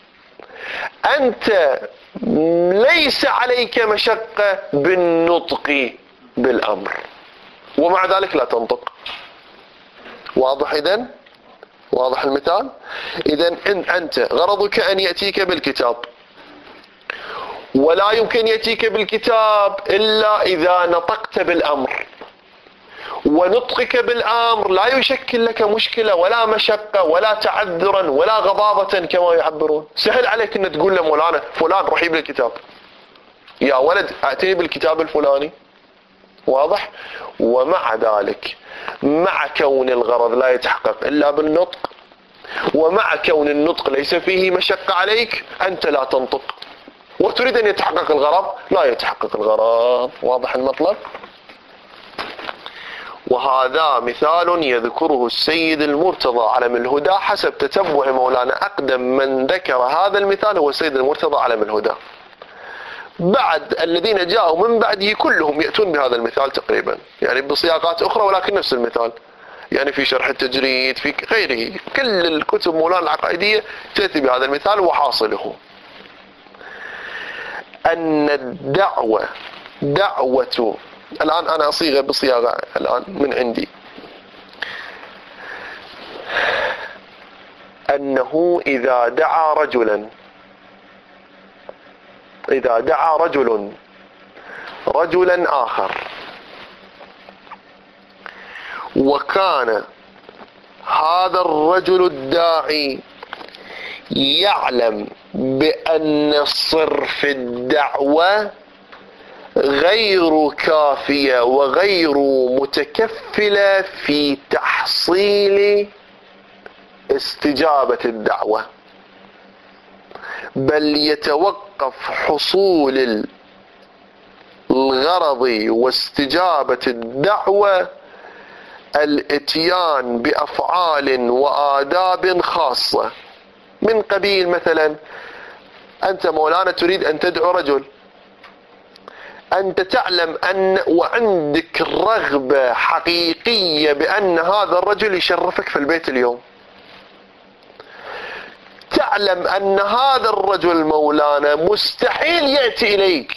أنت ليس عليك مشقة بالنطق بالأمر، ومع ذلك لا تنطق. واضح إذن؟ واضح المثال؟ إذن إن أنت غرضك أن يأتيك بالكتاب، ولا يمكن يأتيك بالكتاب إلا إذا نطقت بالأمر، ونطقك بالأمر لا يشكل لك مشكلة ولا مشقة ولا تعذرا ولا غضاضة كما يعبرون. سهل عليك أن تقول لمولانا فلان روح يجيب الكتاب، يا ولد أتني بالكتاب الفلاني. واضح؟ ومع ذلك مع كون الغرض لا يتحقق إلا بالنطق، ومع كون النطق ليس فيه مشقة عليك، أنت لا تنطق وتريد أن يتحقق الغرض، لا يتحقق الغرض. واضح المطلب؟ وهذا مثال يذكره السيد المرتضى علم الهدى حسب تتبع مولانا. أقدم من ذكر هذا المثال هو السيد المرتضى علم الهدى، بعد الذين جاءوا من بعده كلهم يأتون بهذا المثال تقريبا، يعني بصياغات أخرى ولكن نفس المثال، يعني في شرح التجريد في غيره، كل الكتب مولانا العقائدية تأتي بهذا المثال. وحاصله أن الدعوة دعوة، الآن أنا أصيغ بصياغة الآن من عندي، أنه إذا دعا رجلا إذا دعا رجل رجلا آخر، وكان هذا الرجل الداعي يعلم بأن صرف الدعوة غير كافية وغير متكفلة في تحصيل استجابة الدعوة، بل يتوقف حصول الغرض واستجابة الدعوة الاتيان بأفعال وآداب خاصة، من قبيل مثلا أنت مولانا تريد أن تدعو رجل، أنت تعلم أن وعندك رغبة حقيقية بأن هذا الرجل يشرفك في البيت اليوم، تعلم أن هذا الرجل مولانا مستحيل يأتي إليك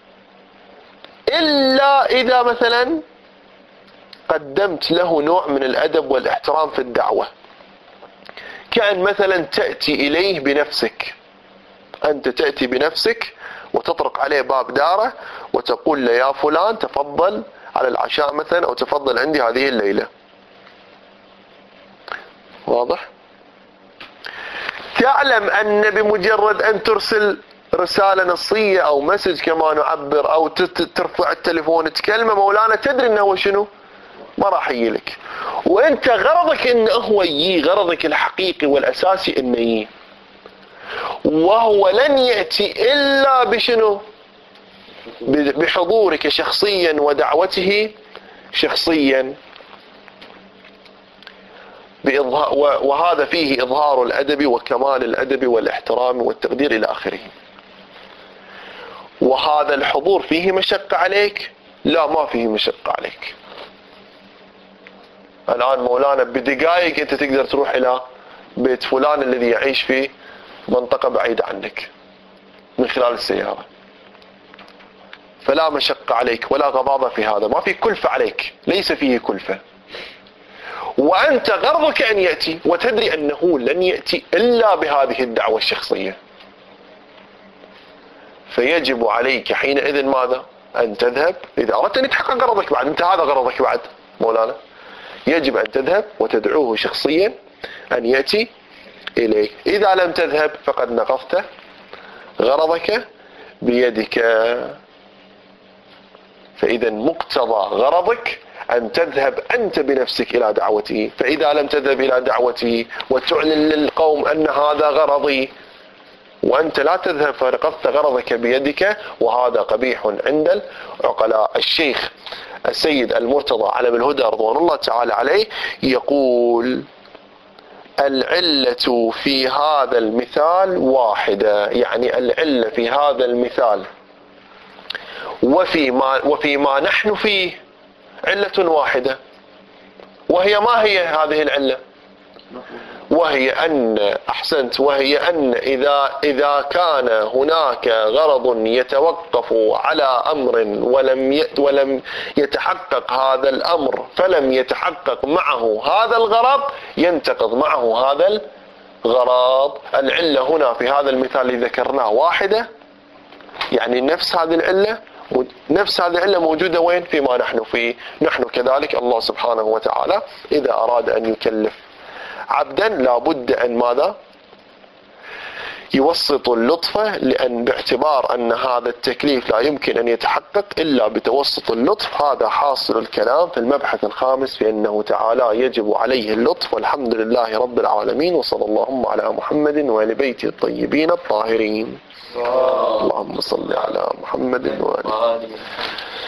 إلا إذا مثلا قدمت له نوع من الأدب والاحترام في الدعوة، كأن مثلا تأتي إليه بنفسك، أنت تأتي بنفسك وتطرق عليه باب داره وتقول له يا فلان تفضل على العشاء مثلا، أو تفضل عندي هذه الليلة. واضح؟ تعلم أن بمجرد أن ترسل رسالة نصية أو مسج كما نعبر، أو ترفع التليفون تكلمه مولانا، تدري أنه هو شنو؟ ما راح يجي لك، وأنت غرضك أنه هو يجي، غرضك الحقيقي والأساسي أنه يجي، وهو لن يأتي إلا بشنو؟ بحضورك شخصيا ودعوته شخصيا، وهذا فيه إظهار الأدب وكمال الأدب والاحترام والتقدير إلى آخره. وهذا الحضور فيه مشقة عليك؟ لا، ما فيه مشقة عليك. الآن مولانا بدقائق أنت تقدر تروح إلى بيت فلان الذي يعيش في منطقة بعيدة عنك من خلال السيارة، فلا مشقة عليك ولا غضاضة في هذا، ما في كلفة عليك، ليس فيه كلفة، وأنت غرضك أن يأتي وتدري أنه لن يأتي إلا بهذه الدعوة الشخصية، فيجب عليك حينئذ ماذا؟ أن تذهب، إذا أردت أن يتحقق غرضك بعد، أنت هذا غرضك بعد مولانا، يجب أن تذهب وتدعوه شخصيا أن يأتي إليك. إذا لم تذهب فقد نقضت غرضك بيدك. فإذا مقتضى غرضك أن تذهب أنت بنفسك إلى دعوته، فإذا لم تذهب إلى دعوته وتعلن للقوم أن هذا غرضي وأنت لا تذهب فنقضت غرضك بيدك، وهذا قبيح عند العقلاء. الشيخ السيد المرتضى علم الهدى رضوان الله تعالى عليه يقول: العلة في هذا المثال واحدة، يعني العلة في هذا المثال وفي ما, وفي ما نحن فيه علة واحدة، وهي ما هي هذه العلة؟ وهي أن أحسنت وهي أن إذا إذا كان هناك غرض يتوقف على أمر ولم ولم يتحقق هذا الأمر فلم يتحقق معه هذا الغرض ينتقض معه هذا الغرض. العلة هنا في هذا المثال اللي ذكرناه واحدة، يعني نفس هذه العلة نفس هذه العلة موجودة وين؟ فيما نحن فيه. نحن كذلك الله سبحانه وتعالى إذا أراد أن يكلف عبدا لابد أن ماذا؟ يوسط اللطف، لأن باعتبار أن هذا التكليف لا يمكن أن يتحقق إلا بتوسط اللطف. هذا حاصل الكلام في المبحث الخامس في أنه تعالى يجب عليه اللطف. والحمد لله رب العالمين، وصلى اللهم على محمد وآل بيته الطيبين الطاهرين. اللهم صل على محمد وآل